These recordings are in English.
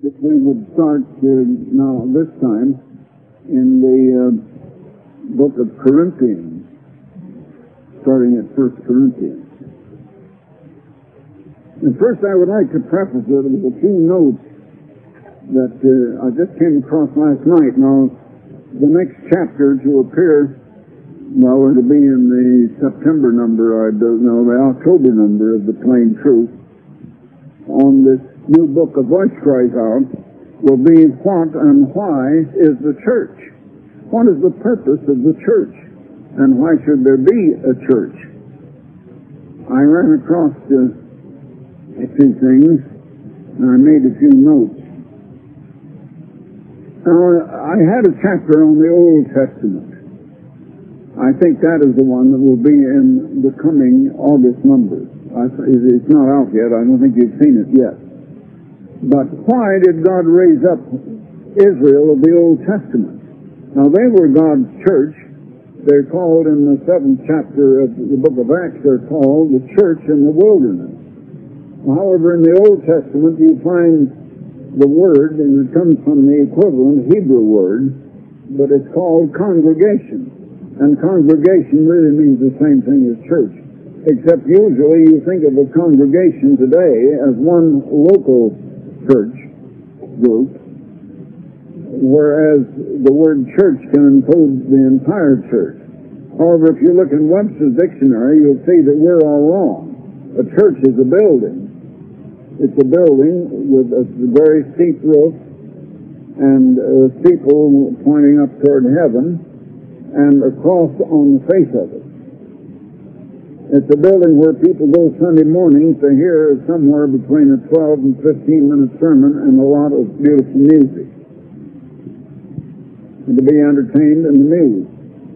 that we would start now this time in the book of Corinthians, starting at 1 Corinthians. And first I would like to preface it with a few notes that I just came across last night. Now, the next chapter to appear, well, it'll be in the September number, I don't know, the October number of the Plain Truth, on this new book, A Voice Cries Out, will be what and why is the church? What is the purpose of the church? And why should there be a church? I ran across a few things, and I made a few notes. Now, I had a chapter on the Old Testament. I think that is the one that will be in the coming August numbers. It's not out yet. I don't think you've seen it yet. But why did God raise up Israel of the Old Testament? Now, they were God's church. They're called in the 7th chapter of the book of Acts, they're called the church in the wilderness. However, in the Old Testament, you find the word, and it comes from the equivalent Hebrew word, but it's called congregation. And congregation really means the same thing as church, except usually you think of a congregation today as one local church group, whereas the word church can include the entire church. However, if you look in Webster's dictionary, you'll see that we're all wrong. A church is a building. It's a building with a very steep roof and a steeple pointing up toward heaven and a cross on the face of it. It's a building where people go Sunday morning to hear somewhere between a 12 and 15-minute sermon and a lot of beautiful music, and to be entertained and amused.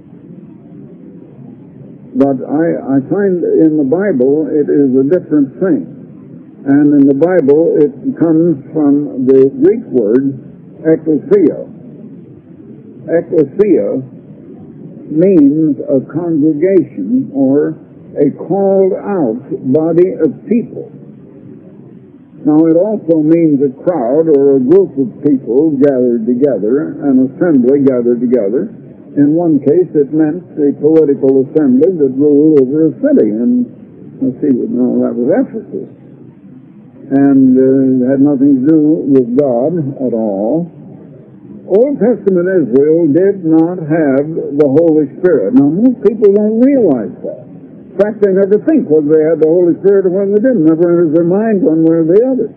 But I find in the Bible it is a different thing. And in the Bible it comes from the Greek word ekklesia. Ekklesia means a congregation or a called out body of people. Now, it also means a crowd or a group of people gathered together, an assembly gathered together. In one case, it meant a political assembly that ruled over a city. And let's see, no, that was Ephesus. And it had nothing to do with God at all. Old Testament Israel did not have the Holy Spirit. Now, most people don't realize that. In fact, they never think whether they had the Holy Spirit or whether they didn't. Never enters their mind one way or the other.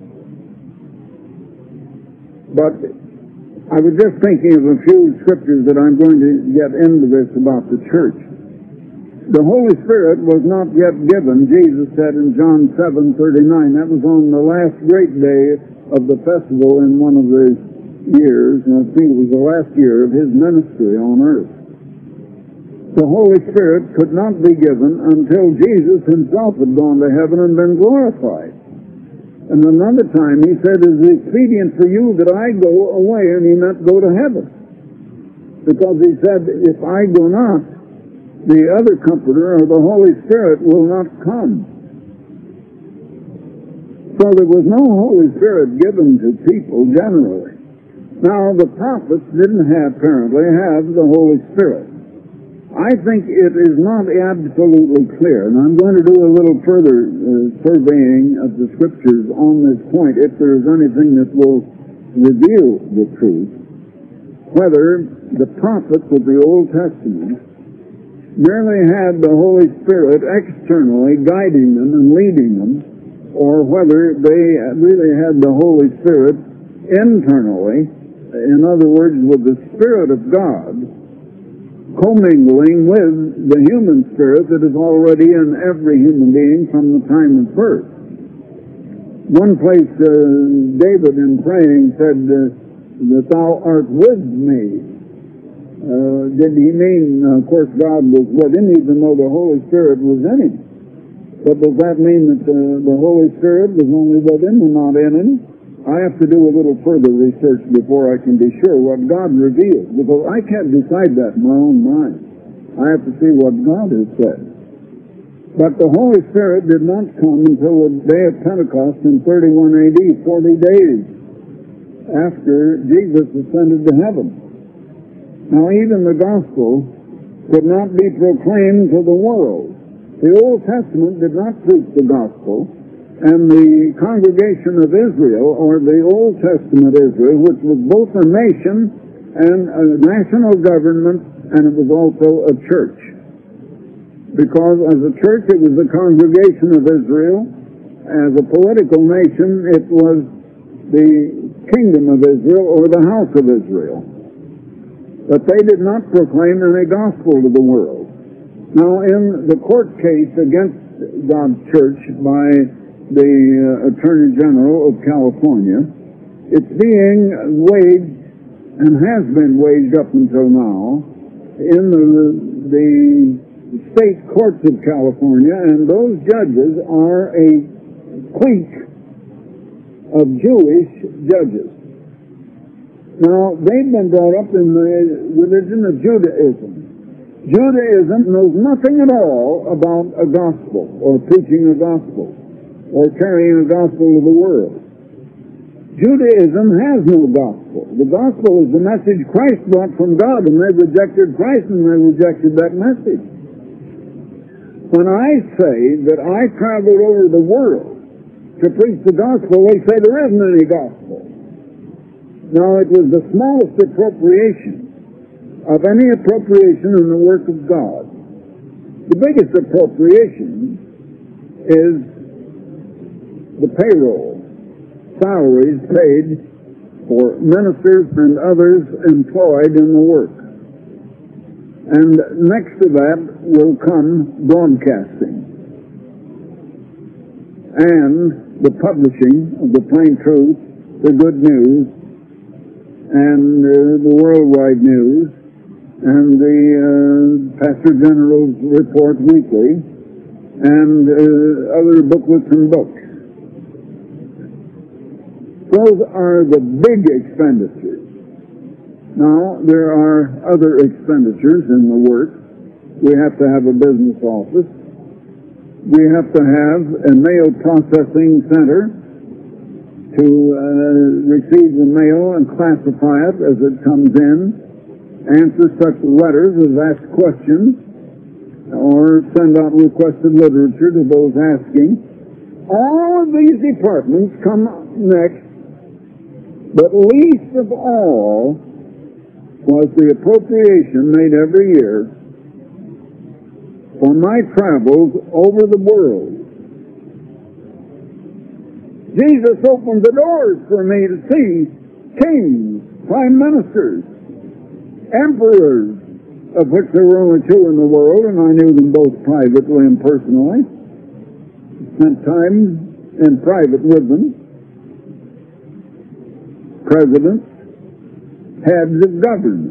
But I was just thinking of a few scriptures that I'm going to get into this about the church. The Holy Spirit was not yet given, Jesus said in John 7:39. That was on the last great day of the festival in one of the years, and I think it was the last year of his ministry on earth. The Holy Spirit could not be given until Jesus himself had gone to heaven and been glorified. And another time he said, it is expedient for you that I go away, and he meant go to heaven. Because he said, if I go not, the other Comforter, or the Holy Spirit, will not come. So there was no Holy Spirit given to people generally. Now, the prophets didn't apparently have the Holy Spirit. I think it is not absolutely clear, and I'm going to do a little further surveying of the Scriptures on this point, if there is anything that will reveal the truth, whether the prophets of the Old Testament merely had the Holy Spirit externally guiding them and leading them, or whether they really had the Holy Spirit internally, in other words, with the Spirit of God, commingling with the human spirit that is already in every human being from the time of birth. One place, David in praying said that thou art with me. Did he mean, of course, God was with him, even though the Holy Spirit was in him? But does that mean that the Holy Spirit was only with him and not in him? I have to do a little further research before I can be sure what God reveals, because I can't decide that in my own mind. I have to see what God has said. But the Holy Spirit did not come until the day of Pentecost in 31 AD, 40 days after Jesus ascended to heaven. Now, even the gospel could not be proclaimed to the world. The Old Testament did not preach the gospel, and the congregation of Israel, or the Old Testament Israel, which was both a nation and a national government, and it was also a church. Because as a church, it was the congregation of Israel. As a political nation, it was the kingdom of Israel, or the house of Israel. But they did not proclaim any gospel to the world. Now, in the court case against God's church by the Attorney General of California, it's being waged and has been waged up until now in the state courts of California, and those judges are a clique of Jewish judges. Now, they've been brought up in the religion of Judaism. Judaism knows nothing at all about a gospel, or preaching a gospel, or carrying a gospel to the world. Judaism has no gospel. The gospel is the message Christ brought from God, and they rejected Christ, and they rejected that message. When I say that I traveled over the world to preach the gospel, they say there isn't any gospel. Now, it was the smallest appropriation of any appropriation in the work of God. The biggest appropriation is the payroll, salaries paid for ministers and others employed in the work. And next to that will come broadcasting and the publishing of the plain truth, the good news, and the worldwide news, and the Pastor General's report weekly, and other booklets and books. Those are the big expenditures. Now, there are other expenditures in the work. We have to have a business office. We have to have a mail processing center to receive the mail and classify it as it comes in, answer such letters as ask questions, or send out requested literature to those asking. All of these departments come next, but least of all was the appropriation made every year for my travels over the world. Jesus opened the doors for me to see kings, prime ministers, emperors, of which there were only two in the world, and I knew them both privately and personally. Spent time in private with them. Presidents, heads of government.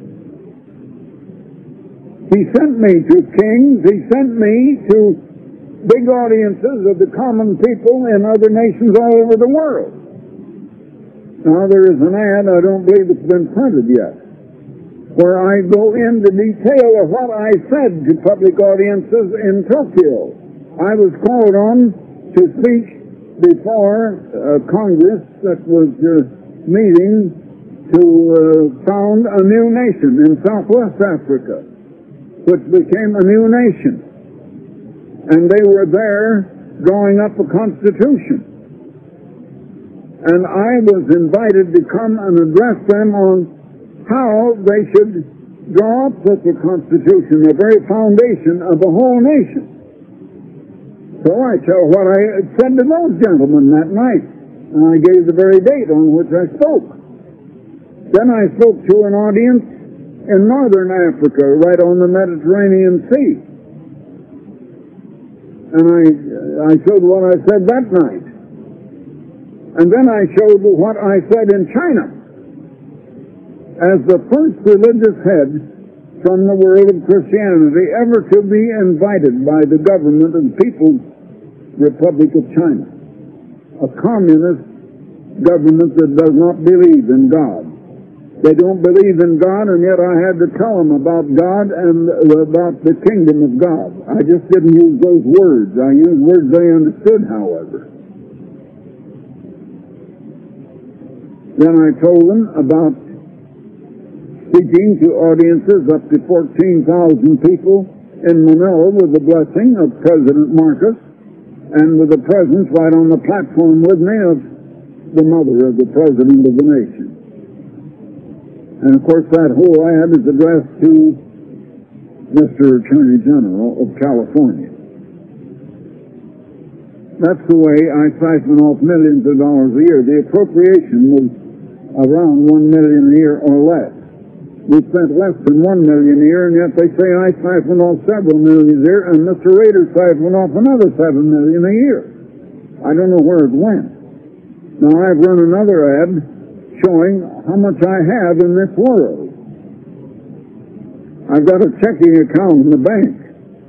He sent me to kings. He sent me to big audiences of the common people in other nations all over the world. Now, there is an ad, I don't believe it's been printed yet, where I go into detail of what I said to public audiences in Tokyo. I was called on to speak before Congress that was meeting to found a new nation in Southwest Africa, which became a new nation. And they were there drawing up a constitution. And I was invited to come and address them on how they should draw up such a constitution, the very foundation of a whole nation. So I tell what I said to those gentlemen that night, and I gave the very date on which I spoke. Then I spoke to an audience in northern Africa, right on the Mediterranean Sea. And I showed what I said that night. And then I showed what I said in China, as the first religious head from the world of Christianity ever to be invited by the government of the People's Republic of China, a communist government that does not believe in God. They don't believe in God, and yet I had to tell them about God and about the kingdom of God. I just didn't use those words. I used words they understood, however. Then I told them about speaking to audiences up to 14,000 people in Manila with the blessing of President Marcos and with a presence right on the platform with me of the mother of the President of the nation. And of course that whole ad is addressed to Mr. Attorney General of California. That's the way I siphon off millions of dollars a year. The appropriation was around $1 million a year or less. We spent less than $1 million a year, and yet they say I siphoned off several million a year, and Mr. Rader siphoned off another $7 million a year. I don't know where it went. Now I've run another ad showing how much I have in this world. I've got a checking account in the bank.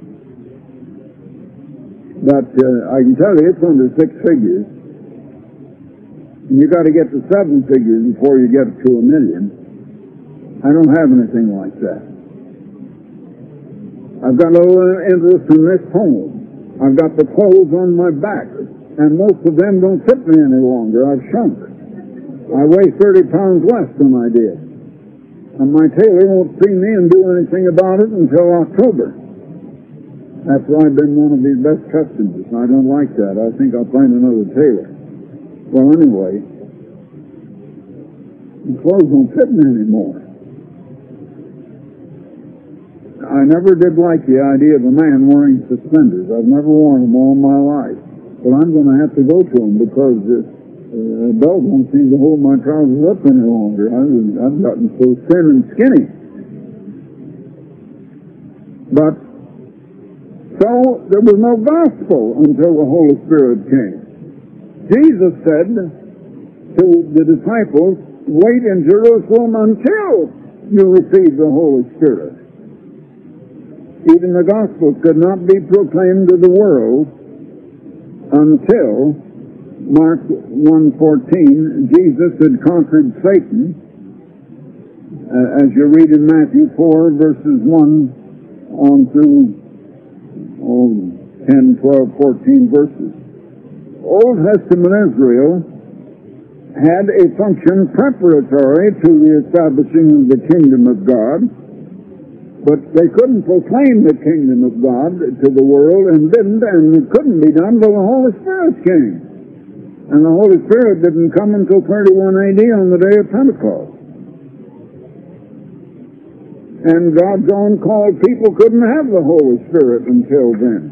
But I can tell you it's under 6 figures. And you got to get to 7 figures before you get to $1 million. I don't have anything like that. I've got a little interest in this home. I've got the clothes on my back, and most of them don't fit me any longer. I've shrunk. I weigh 30 pounds less than I did. And my tailor won't see me and do anything about it until October. After I've been one of his best customers. I don't like that. I think I'll find another tailor. Well, anyway, the clothes don't fit me anymore. I never did like the idea of a man wearing suspenders. I've never worn them all my life. But I'm going to have to go to them because the belt won't seem to hold my trousers up any longer. I've gotten so thin and skinny. But so there was no gospel until the Holy Spirit came. Jesus said to the disciples, wait in Jerusalem until you receive the Holy Spirit. Even the gospel could not be proclaimed to the world until Mark 1:14, Jesus had conquered Satan, as you read in Matthew 4, verses 1 on through 10, 12, 14 verses. Old Testament Israel had a function preparatory to the establishing of the kingdom of God, but they couldn't proclaim the kingdom of God to the world and didn't, and it couldn't be done till the Holy Spirit came. And the Holy Spirit didn't come until 31 AD on the day of Pentecost. And God's own called people couldn't have the Holy Spirit until then.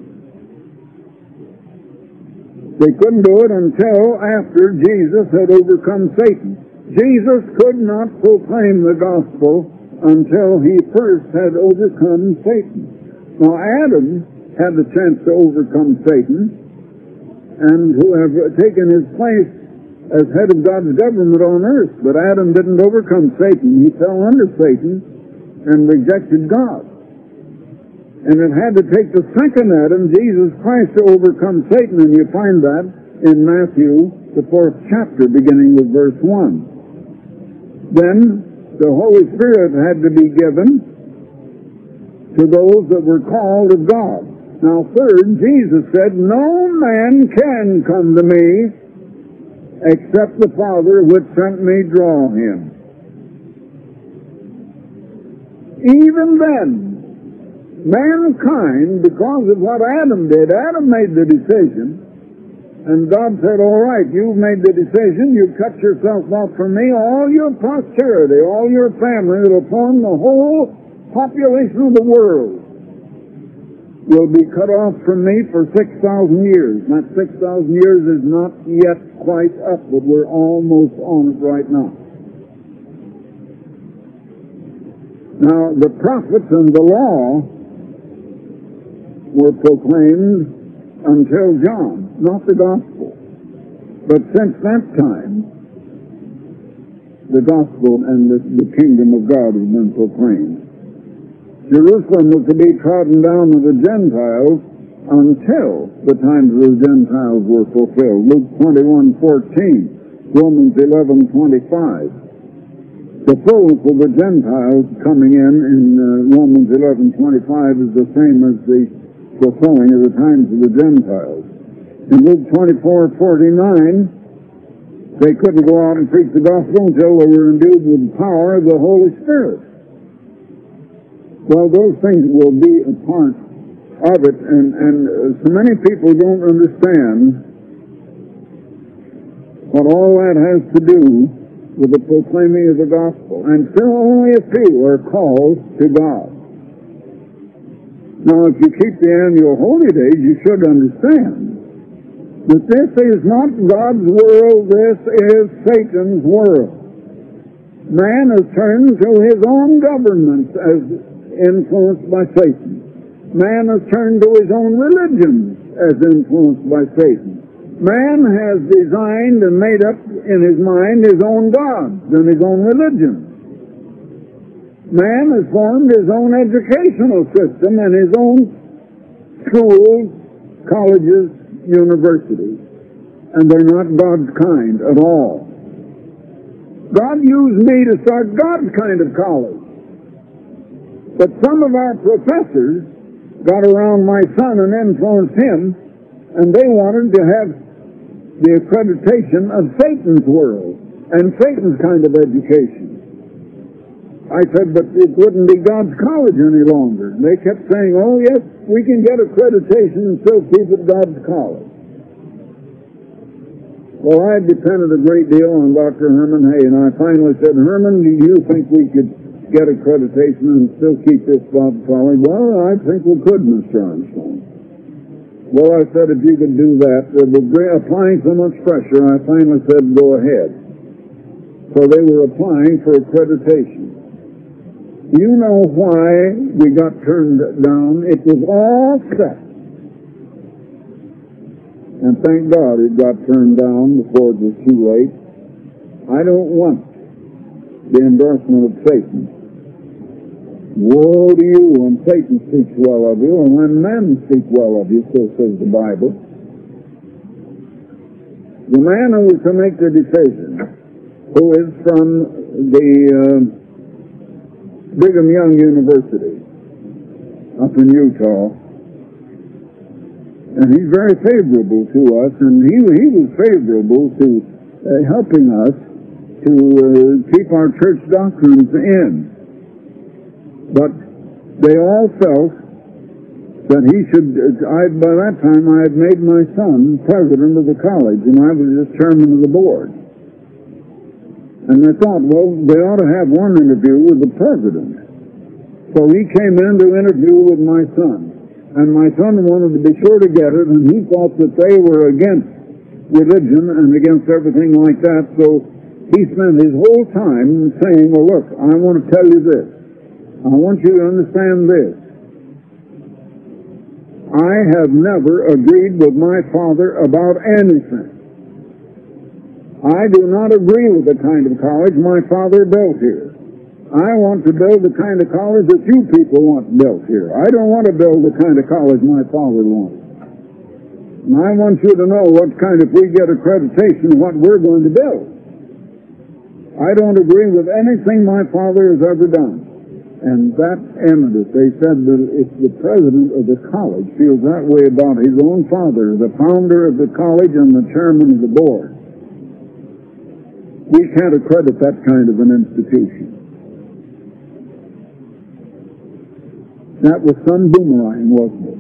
They couldn't do it until after Jesus had overcome Satan. Jesus could not proclaim the gospel until he first had overcome Satan. Now Adam had the chance to overcome Satan and who have taken his place as head of God's government on earth. But Adam didn't overcome Satan. He fell under Satan and rejected God. And it had to take the second Adam, Jesus Christ, to overcome Satan, and you find that in Matthew, the 4th chapter, beginning with verse 1. Then the Holy Spirit had to be given to those that were called of God. Now third, Jesus said, no man can come to me except the Father which sent me draw him. Even then, mankind, because of what Adam did, Adam made the decision, and God said, all right, you've made the decision, you've cut yourself off from me, all your posterity, all your family that will form the whole population of the world will be cut off from me for 6,000 years. That 6,000 years is not yet quite up, but we're almost on it right now. Now, the prophets and the law were proclaimed until John, not the gospel. But since that time, the gospel and the kingdom of God has been proclaimed. Jerusalem was to be trodden down of the Gentiles until the times of the Gentiles were fulfilled. Luke 21:14, Romans 11:25. The fullness of the Gentiles coming in Romans 11:25 is the same as the fulfilling of the times of the Gentiles. In Luke 24:49, They couldn't go out and preach the gospel until they were endued with the power of the Holy Spirit. Well, those things will be a part of it, and so many people don't understand what all that has to do with the proclaiming of the gospel. And still only a few are called to God. Now, if you keep the annual holy days, you should understand that this is not God's world, this is Satan's world. Man has turned to his own government as influenced by Satan. Man has turned to his own religion as influenced by Satan. Man has designed and made up in his mind his own gods and his own religion. Man has formed his own educational system and his own schools, colleges, universities. And they're not God's kind at all. God used me to start God's kind of college. But some of our professors got around my son and influenced him, and they wanted to have the accreditation of Satan's world and Satan's kind of education. I said, but it wouldn't be God's college any longer. And they kept saying, oh yes, we can get accreditation and still keep it God's college. Well, I depended a great deal on Dr. Herman Hay, and I finally said, Herman, do you think we could get accreditation and still keep this God's college? Well, I think we could, Mr. Armstrong. Well, I said, if you could do that, applying so much pressure, I finally said, go ahead. So they were applying for accreditation. You know why we got turned down? It was all set. And thank God it got turned down before it was too late. I don't want the endorsement of Satan. Woe to you when Satan speaks well of you, and when men speak well of you, so says the Bible. The man who was to make the decision, who is from the Brigham Young University up in Utah, and he's very favorable to us, and he was favorable to helping us to keep our church doctrines in. But they all felt that he should, by that time I had made my son president of the college, and I was just chairman of the board. And they thought, well, they ought to have one interview with the president. So he came in to interview with my son. And my son wanted to be sure to get it, and he thought that they were against religion and against everything like that. So he spent his whole time saying, well, look, I want to tell you this. I want you to understand this. I have never agreed with my father about anything. I do not agree with the kind of college my father built here. I want to build the kind of college that you people want built here. I don't want to build the kind of college my father wanted. And I want you to know what kind, if we get accreditation, what we're going to build. I don't agree with anything my father has ever done. And that ended it. They said that if the president of the college feels that way about his own father, the founder of the college and the chairman of the board, we can't accredit that kind of an institution. That was some boomerang, wasn't it?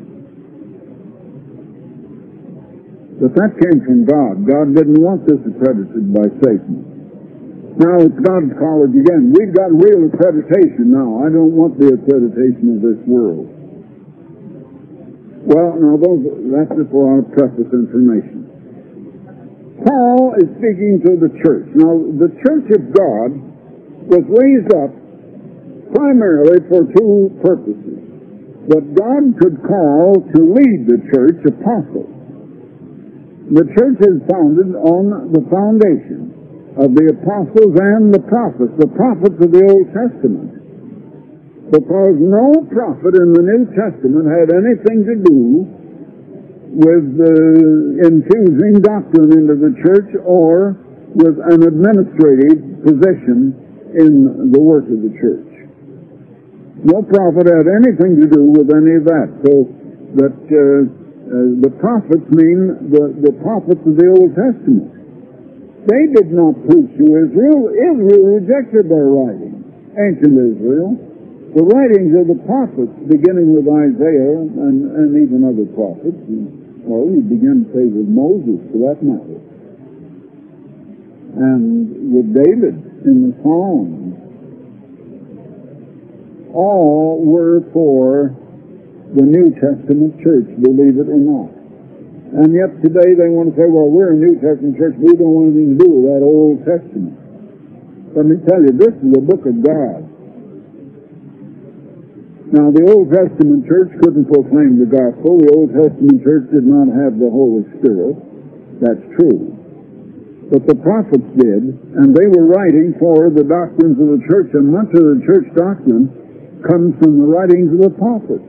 But that came from God. God didn't want this accredited by Satan. Now it's God's college again. We've got real accreditation now. I don't want the accreditation of this world. Well, now that's just a lot of preface information. Paul is speaking to the church. Now, the church of God was raised up primarily for two purposes. That God could call to lead the church apostles. The church is founded on the foundation of the apostles and the prophets of the Old Testament. Because no prophet in the New Testament had anything to do with infusing doctrine into the church or with an administrative position in the work of the church. No prophet had anything to do with any of that. So that the prophets mean the prophets of the Old Testament. They did not preach to Israel. Israel rejected their writings, ancient Israel. The writings of the prophets, beginning with Isaiah and even other prophets, well, you begin to say with Moses, for that matter, and with David in the Psalms, all were for the New Testament church, believe it or not. And yet today they want to say, well, we're a New Testament church, we don't want anything to do with that Old Testament. Let me tell you, this is the book of God. Now, the Old Testament church couldn't proclaim the gospel. The Old Testament church did not have the Holy Spirit. That's true. But the prophets did, and they were writing for the doctrines of the church, and much of the church doctrine comes from the writings of the prophets.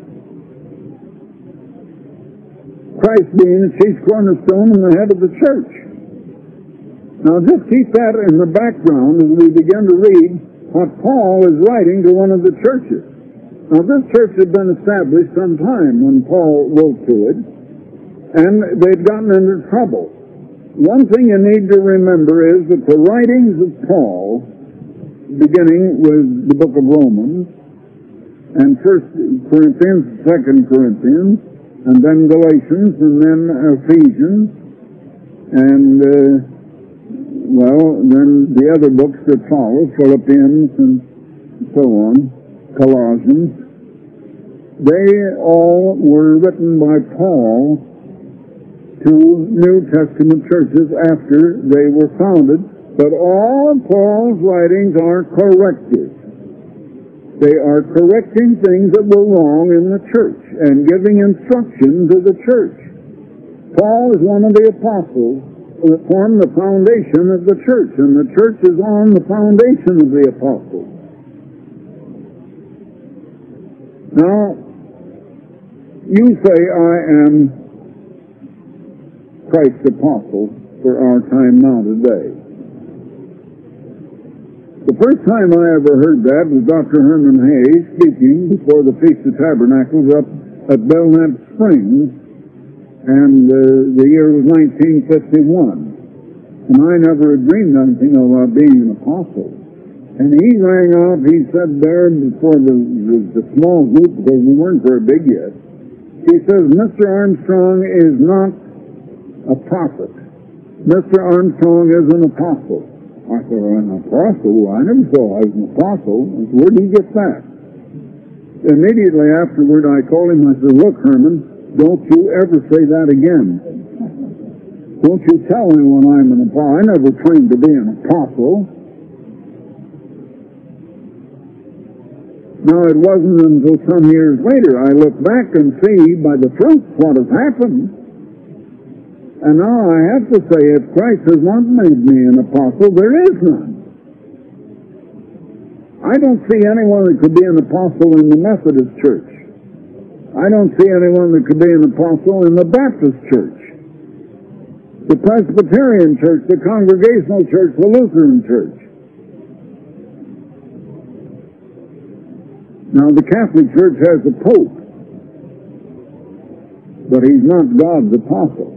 Christ being the chief cornerstone and the head of the church. Now, just keep that in the background as we begin to read what Paul is writing to one of the churches. Now, this church had been established some time when Paul wrote to it, and they'd gotten into trouble. One thing you need to remember is that the writings of Paul, beginning with the book of Romans, and 1 Corinthians, 2 Corinthians, and then Galatians, and then Ephesians, and, then the other books that follow, Philippians, and so on, Colossians, they all were written by Paul to New Testament churches after they were founded, but all of Paul's writings are corrective. They are correcting things that were wrong in the church and giving instruction to the church. Paul is one of the apostles that formed the foundation of the church, and the church is on the foundation of the apostles. Now, you say, I am Christ's apostle for our time now today. The first time I ever heard that was Dr. Herman Hayes speaking before the Feast of Tabernacles up at Belknap Springs, and the year was 1951. And I never had dreamed anything about being an apostle. And he rang out, he said there before the small group, because we weren't very big yet, he says, Mr. Armstrong is not a prophet. Mr. Armstrong is an apostle. I said, an apostle? I never thought I was an apostle. Where did he get that? Immediately afterward, I called him, I said, look, Herman, don't you ever say that again. Don't you tell anyone I'm an apostle. I never claimed to be an apostle. Now, it wasn't until some years later I look back and see by the fruits what has happened. And now I have to say, if Christ has not made me an apostle, there is none. I don't see anyone that could be an apostle in the Methodist church. I don't see anyone that could be an apostle in the Baptist church, the Presbyterian church, the Congregational church, the Lutheran church. Now, the Catholic Church has a pope, but he's not God's apostle.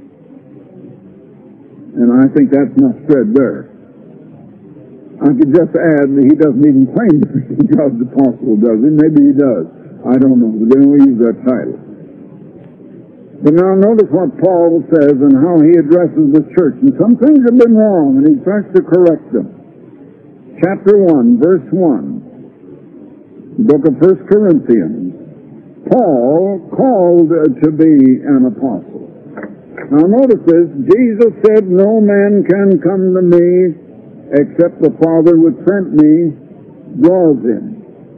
And I think that's not spread there. I could just add that he doesn't even claim to be God's apostle, does he? Maybe he does. I don't know. They don't use that title. But now notice what Paul says and how he addresses the church. And some things have been wrong, and he tries to correct them. Chapter 1, verse 1. Book of 1 Corinthians. Paul called to be an apostle. Now notice this. Jesus said, no man can come to me except the Father which sent me draws him.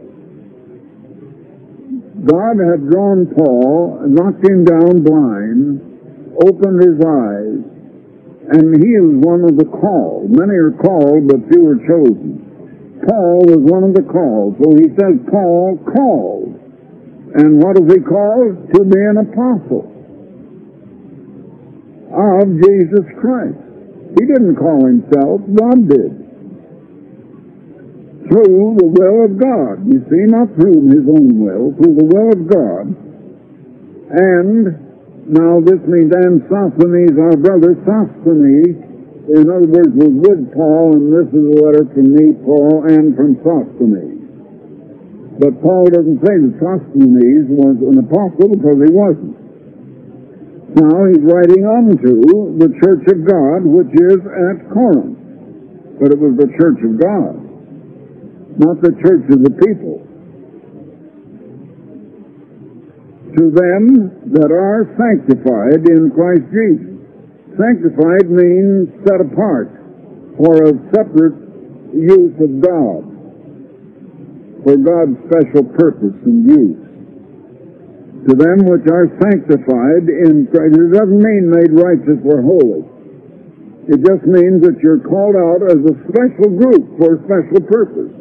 God had drawn Paul, knocked him down blind, opened his eyes, and he was one of the called. Many are called, but few are chosen. Paul was one of the called. So he says, Paul called. And what is he called? To be an apostle of Jesus Christ. He didn't call himself, God did. Through the will of God. You see, not through his own will, through the will of God. And now this means, and Sosthenes, our brother Sosthenes, in other words, was with Paul, and this is a letter from me, Paul, and from Sosthenes. But Paul doesn't say that Sosthenes was an apostle because he wasn't. Now he's writing unto the church of God, which is at Corinth. But it was the church of God, not the church of the people. To them that are sanctified in Christ Jesus. Sanctified means set apart for a separate use of God, for God's special purpose and use. To them which are sanctified in Christ. It doesn't mean made righteous or holy. It just means that you're called out as a special group for a special purpose.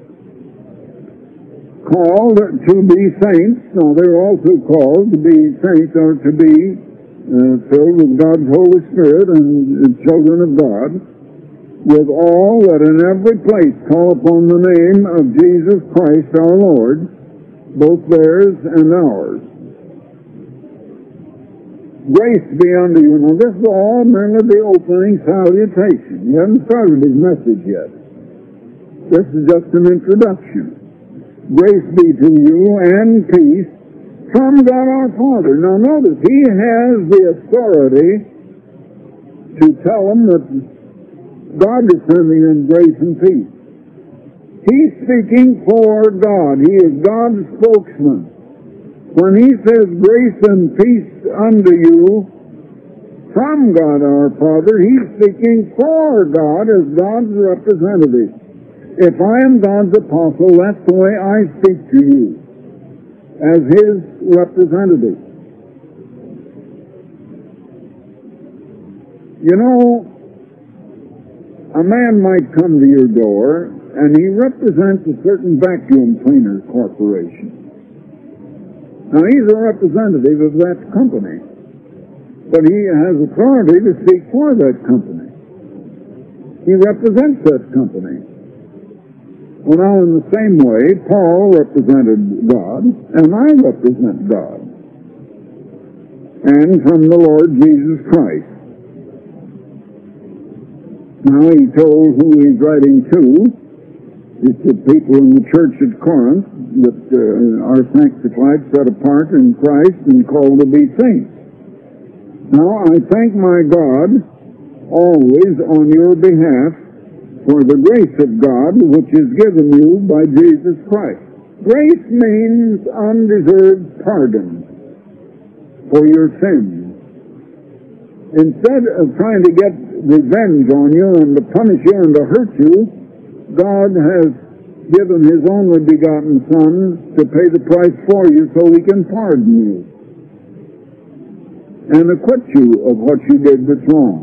Called to be saints. Now, they're also called to be saints or to be filled with God's Holy Spirit and children of God, with all that in every place call upon the name of Jesus Christ our Lord, both theirs and ours. Grace be unto you. Now, this is all merely the opening salutation. He hasn't started his message yet. This is just an introduction. Grace be to you and peace from God our Father. Now notice, he has the authority to tell them that God is sending them grace and peace. He's speaking for God. He is God's spokesman. When he says grace and peace unto you from God our Father, he's speaking for God as God's representative. If I am God's apostle, that's the way I speak to you, as his representative. You know, a man might come to your door, and he represents a certain vacuum cleaner corporation. Now, he's a representative of that company, but he has authority to speak for that company. He represents that company. Well, now, in the same way, Paul represented God, and I represent God, and from the Lord Jesus Christ. Now, he told who he's writing to. It's the people in the church at Corinth that are sanctified, set apart in Christ, and called to be saints. Now, I thank my God always on your behalf for the grace of God which is given you by Jesus Christ. Grace means undeserved pardon for your sins. Instead of trying to get revenge on you and to punish you and to hurt you, God has given his only begotten Son to pay the price for you so he can pardon you and acquit you of what you did that's wrong.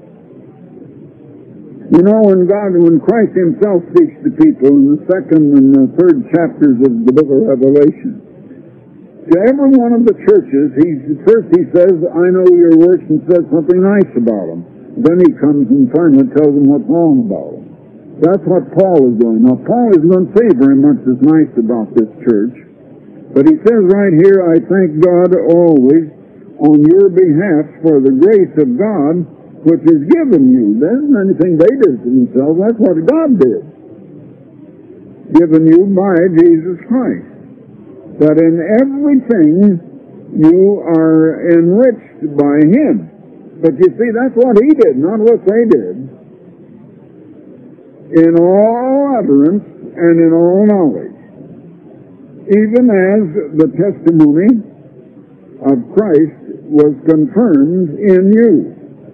You know, when Christ himself speaks to people in the second and the third chapters of the book of Revelation, to every one of the churches, first he says, I know your works, and says something nice about them. Then he comes and finally tells them what's wrong about them. That's what Paul is doing. Now, Paul isn't going to say very much that's nice about this church, but he says right here, I thank God always on your behalf for the grace of God which is given you. There isn't anything they did to themselves. That's what God did. Given you by Jesus Christ. That in everything you are enriched by him. But you see, that's what he did, not what they did. In all utterance and in all knowledge. Even as the testimony of Christ was confirmed in you.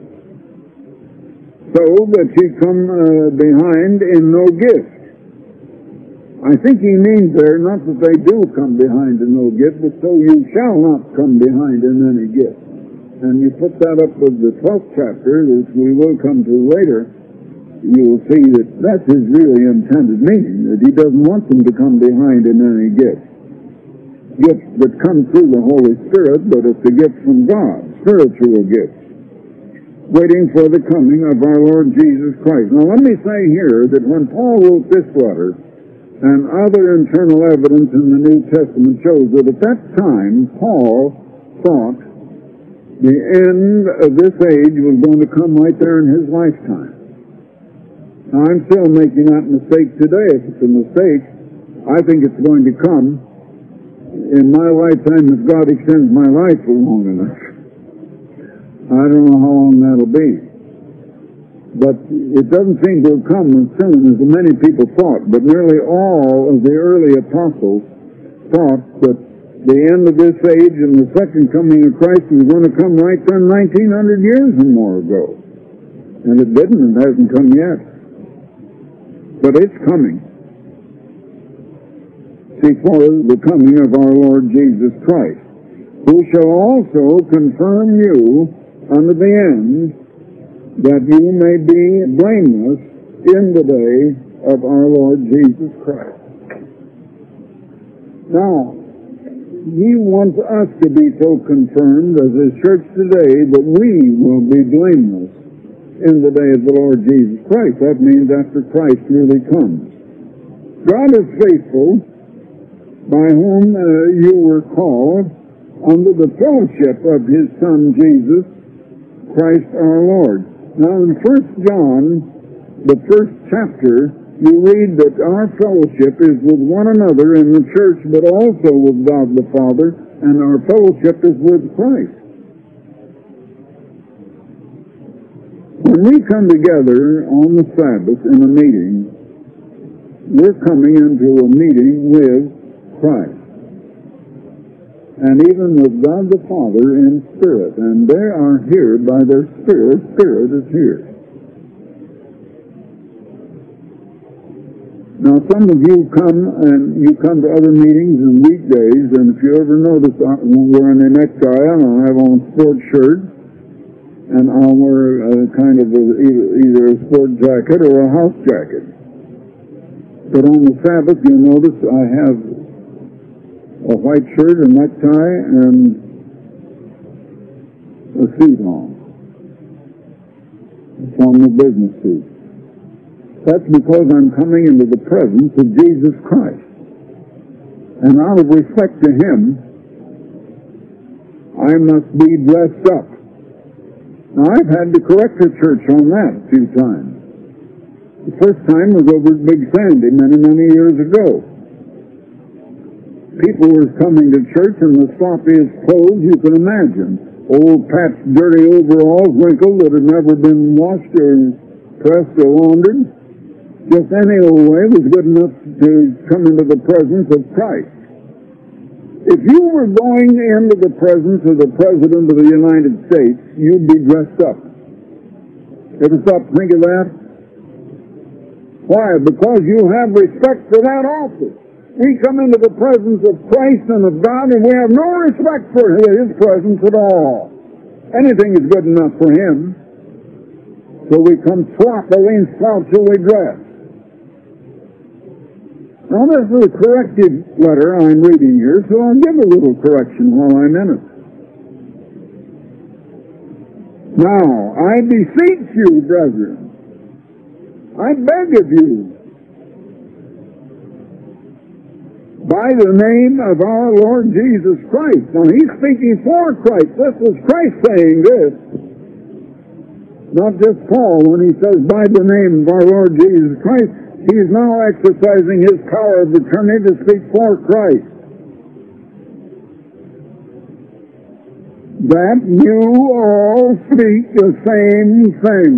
So that you come behind in no gift. I think he means there, not that they do come behind in no gift, but so you shall not come behind in any gift. And you put that up with the 12th chapter, which we will come to later, you will see that that's his really intended meaning, that he doesn't want them to come behind in any gift. Gifts that come through the Holy Spirit, but it's a gift from God, spiritual gifts. Waiting for the coming of our Lord Jesus Christ. Now let me say here that when Paul wrote this letter, and other internal evidence in the New Testament shows that at that time, Paul thought the end of this age was going to come right there in his lifetime. Now, I'm still making that mistake today. If it's a mistake, I think it's going to come in my lifetime if God extends my life long enough. I don't know how long that'll be. But it doesn't seem to have come as soon as many people thought. But nearly all of the early apostles thought that the end of this age and the second coming of Christ was going to come right there 1900 years and more ago. And it didn't. It hasn't come yet. But it's coming. Before the coming of our Lord Jesus Christ, who shall also confirm you unto the end, that you may be blameless in the day of our Lord Jesus Christ. Now, he wants us to be so confirmed as his church today that we will be blameless in the day of the Lord Jesus Christ. That means after Christ really comes. God is faithful, by whom you were called under the fellowship of his Son Jesus Christ our Lord. Now in 1 John, the first chapter, you read that our fellowship is with one another in the church, but also with God the Father, and our fellowship is with Christ. When we come together on the Sabbath in a meeting, we're coming into a meeting with Christ. And even with God the Father in spirit. And they are here by their spirit. Spirit is here. Now some of you come to other meetings and weekdays, and if you ever notice, I'm wearing a necktie, and I'll have on a sports shirt, and I'll wear either a sport jacket or a house jacket. But on the Sabbath, you'll notice I have a white shirt, a necktie, and a suit on. A formal business suit. That's because I'm coming into the presence of Jesus Christ. And out of respect to him, I must be dressed up. Now, I've had to correct the church on that a few times. The first time was over at Big Sandy many, many years ago. People were coming to church in the sloppiest clothes you can imagine. Old patched, dirty overalls, wrinkled, that had never been washed or pressed or laundered. Just any old way was good enough to come into the presence of Christ. If you were going into the presence of the President of the United States, you'd be dressed up. Ever stop to think of that? Why? Because you have respect for that office. We come into the presence of Christ and of God, and we have no respect for his presence at all. Anything is good enough for him. So we come sloppily and slouchily dressed. Now this is a corrective letter I'm reading here, so I'll give a little correction while I'm in it. Now, I beseech you, brethren, I beg of you, by the name of our Lord Jesus Christ. Now, he's speaking for Christ. This is Christ saying this. Not just Paul when he says, by the name of our Lord Jesus Christ. He's now exercising his power of attorney to speak for Christ. That you all speak the same thing.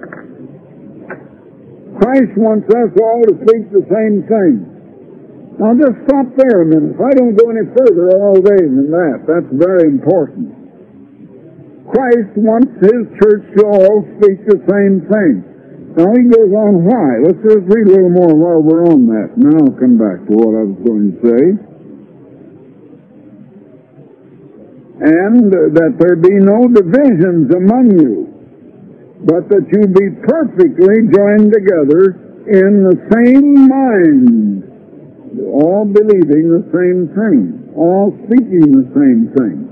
Christ wants us all to speak the same thing. Now just stop there a minute. If I don't go any further all day than that, that's very important. Christ wants his church to all speak the same thing. Now he goes on why. Let's just read a little more while we're on that, and then I'll come back to what I was going to say. And that there be no divisions among you, but that you be perfectly joined together in the same mind, all believing the same thing, all speaking the same thing.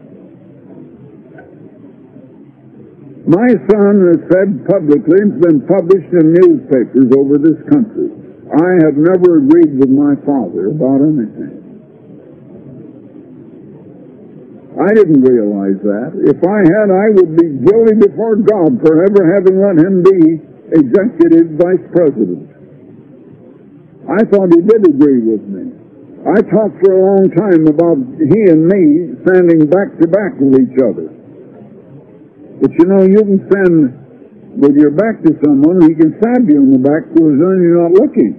My son has said publicly, it's been published in newspapers over this country, I have never agreed with my father about anything. I didn't realize that. If I had, I would be guilty before God for ever having let him be executive vice president. I thought he did agree with me. I talked for a long time about he and me standing back to back with each other. But you know, you can stand with your back to someone, he can stab you in the back because then you're not looking.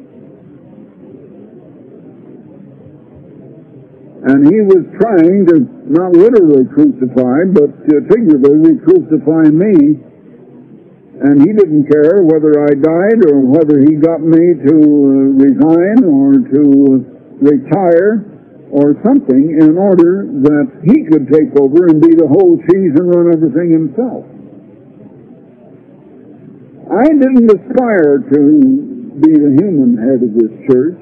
And he was trying to not literally crucify, but figuratively crucify me. And he didn't care whether I died or whether he got me to resign or to retire or something in order that he could take over and be the whole cheese and run everything himself. I didn't aspire to be the human head of this church.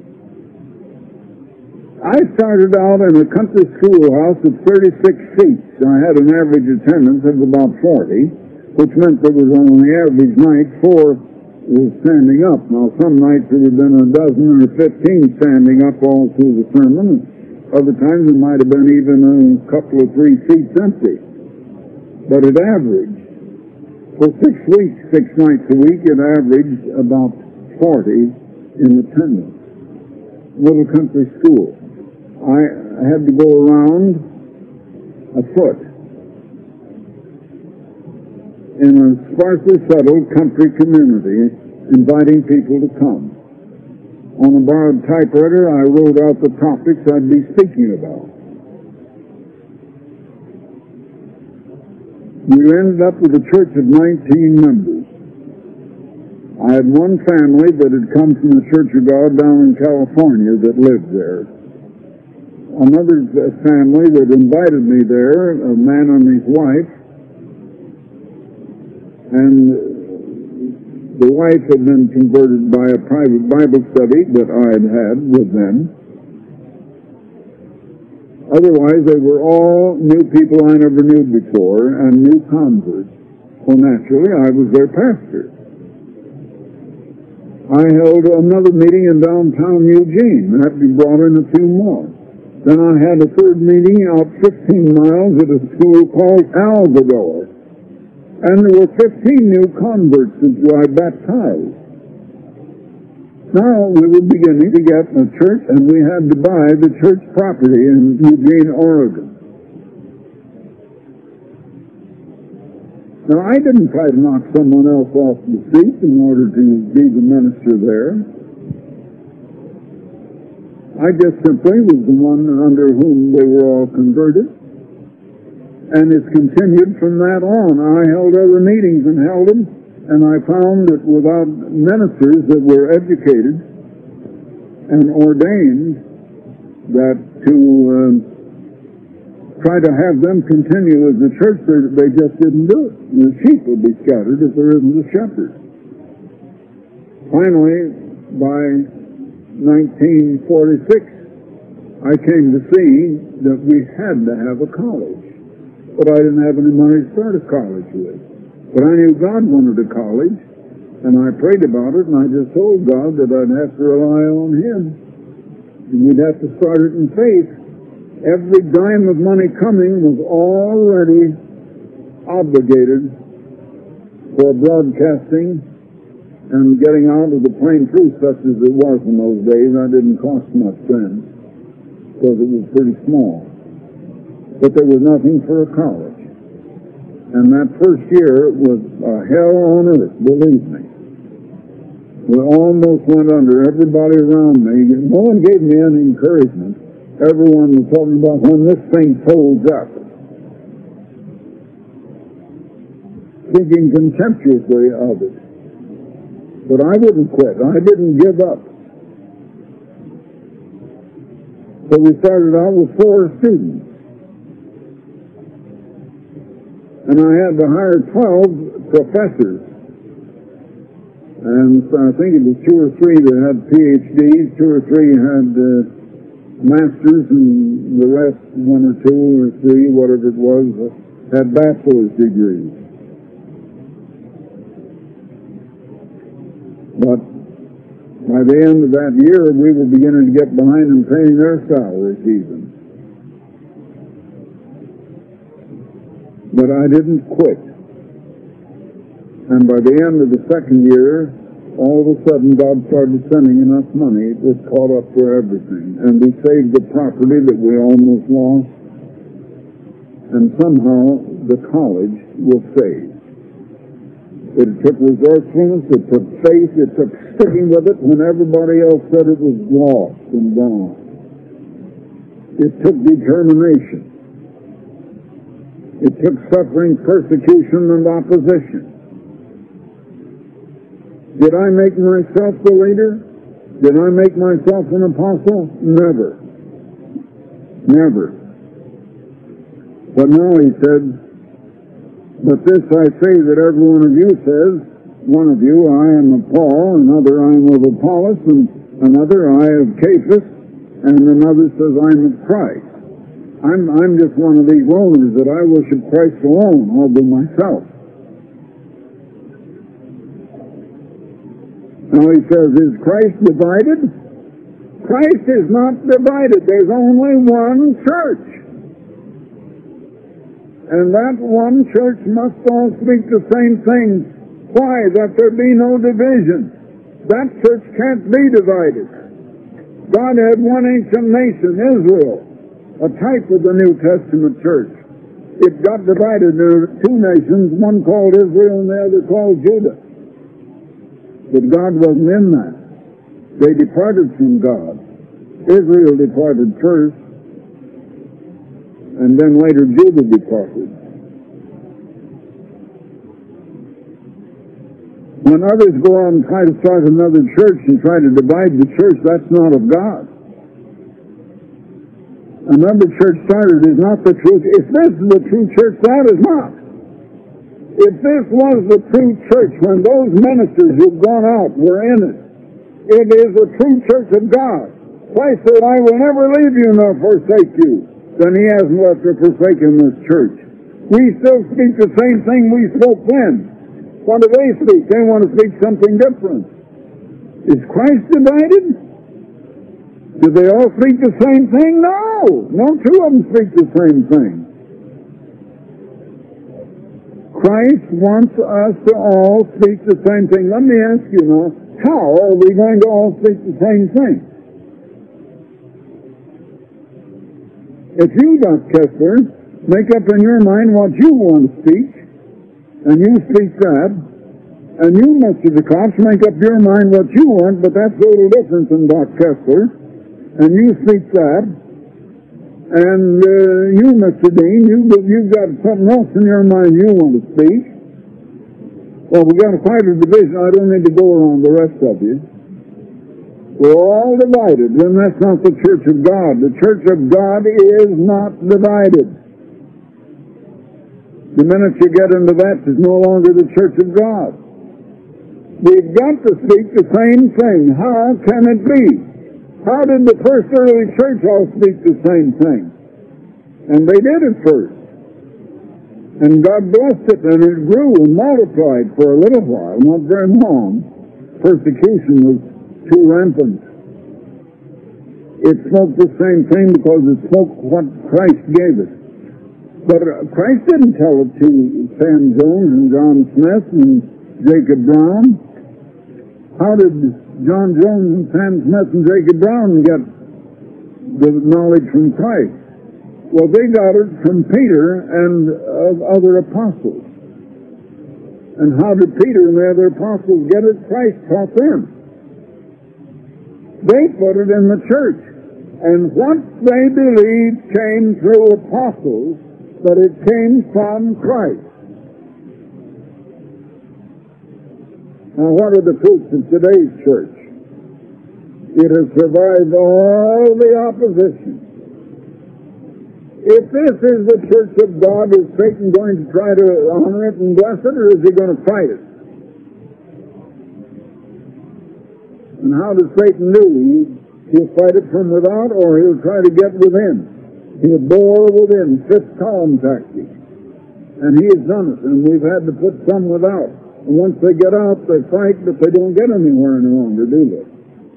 I started out in a country schoolhouse of 36 seats. I had an average attendance of about 40, which meant there was on the average night 4 was standing up. Now, some nights there would have been a dozen or 15 standing up all through the sermon. Other times it might have been even a couple of 3 seats empty. But it averaged, for 6 weeks, 6 nights a week, it averaged about 40 in attendance. Little country school. I had to go around afoot in a sparsely settled country community, inviting people to come. On a borrowed typewriter, I wrote out the topics I'd be speaking about. We ended up with a church of 19 members. I had one family that had come from the Church of God down in California that lived there. Another family that invited me there, a man and his wife, and the wife had been converted by a private Bible study that I had had with them. Otherwise, they were all new people I never knew before and new converts. So naturally, I was their pastor. I held another meeting in downtown Eugene. That brought in a few more. Then I had a third meeting out 15 miles at a school called Alvador. And there were 15 new converts that I baptized. Now we were beginning to get a church, and we had to buy the church property in Eugene, Oregon. Now, I didn't try to knock someone else off the seat in order to be the minister there. I just simply was the one under whom they were all converted. And it's continued from that on. I held other meetings and held them, and I found that without ministers that were educated and ordained, that to try to have them continue as a church, they just didn't do it. The sheep would be scattered if there isn't a shepherd. Finally, by 1946, I came to see that we had to have a college. But I didn't have any money to start a college with. But I knew God wanted a college, and I prayed about it, and I just told God that I'd have to rely on Him. And we'd have to start it in faith. Every dime of money coming was already obligated for broadcasting and getting out of the plain truth such as it was in those days. That didn't cost much then, because it was pretty small. But there was nothing for a college. And that first year was a hell on earth, believe me. We almost went under. Everybody around me, no one gave me any encouragement. Everyone was talking about when this thing folds up. Thinking contemptuously of it. But I wouldn't quit. I didn't give up. So we started out with 4 students. And I had to hire 12 professors. And I think it was 2 or 3 that had PhDs, 2 or 3 had masters, and the rest, 1 or 2 or 3, whatever it was, had bachelor's degrees. But by the end of that year, we were beginning to get behind in paying their salaries even. But I didn't quit. And by the end of the second year, all of a sudden God started sending enough money it was caught up for everything. And we saved the property that we almost lost. And somehow the college was saved. It took resourcefulness, it took faith, it took sticking with it when everybody else said it was lost and gone. It took determination. It took suffering, persecution, and opposition. Did I make myself the leader? Did I make myself an apostle? Never. Never. But now he said, but this I say that every one of you says, one of you, I am of Paul, another I am of Apollos, and another I of Cephas, and another says I'm of Christ. I'm just one of these loners that I worship Christ alone, all by myself. Now he says, is Christ divided? Christ is not divided. There's only one church. And that one church must all speak the same thing. Why? That there be no division. That church can't be divided. God had one ancient nation, Israel, a type of the New Testament church. It got divided into two nations, one called Israel and the other called Judah. But God wasn't in that. They departed from God. Israel departed first, and then later Judah departed. When others go out and try to start another church and try to divide the church, that's not of God. Another church started is not the truth. If this is the true church, that is not. If this was the true church, when those ministers who've gone out were in it, it is the true church of God. Christ said, I will never leave you nor forsake you. Then he hasn't left or forsaken this church. We still speak the same thing we spoke then. What do they speak? They want to speak something different. Is Christ divided? Do they all speak the same thing? No. No two of them speak the same thing. Christ wants us to all speak the same thing. Let me ask you now, how are we going to all speak the same thing? If you, Dr. Kessler, make up in your mind what you want to speak, and you speak that, and you, Mr. DeCox, make up your mind what you want, but that's a little different than Dr. Kessler, and you speak that, and you, Mr. Dean, you've got something else in your mind you want to speak. Well, we got to fight a division. I don't need to go around the rest of you. We're all divided, and that's not the church of God. The church of God is not divided. The minute you get into that, it's no longer the church of God. We've got to speak the same thing. How can it be? How did the first early church all speak the same thing? And they did at first. And God blessed it, and it grew and multiplied for a little while, not very long. Persecution was too rampant. It spoke the same thing because it spoke what Christ gave us. But Christ didn't tell it to Sam Jones and John Smith and Jacob Brown. How did John Jones and Sam Smith and Jacob Brown get the knowledge from Christ? Well, they got it from Peter and other apostles. And how did Peter and the other apostles get it? Christ taught them. They put it in the church. And what they believed came through apostles, but it came from Christ. Now, what are the fruits of today's church? It has survived all the opposition. If this is the church of God, is Satan going to try to honor it and bless it, or is he going to fight it? And how does Satan do? He'll fight it from without, or he'll try to get within. He'll bore within, fifth column tactic. And he has done it, and we've had to put some without. And once they get out, they fight, but they don't get anywhere any longer, do they?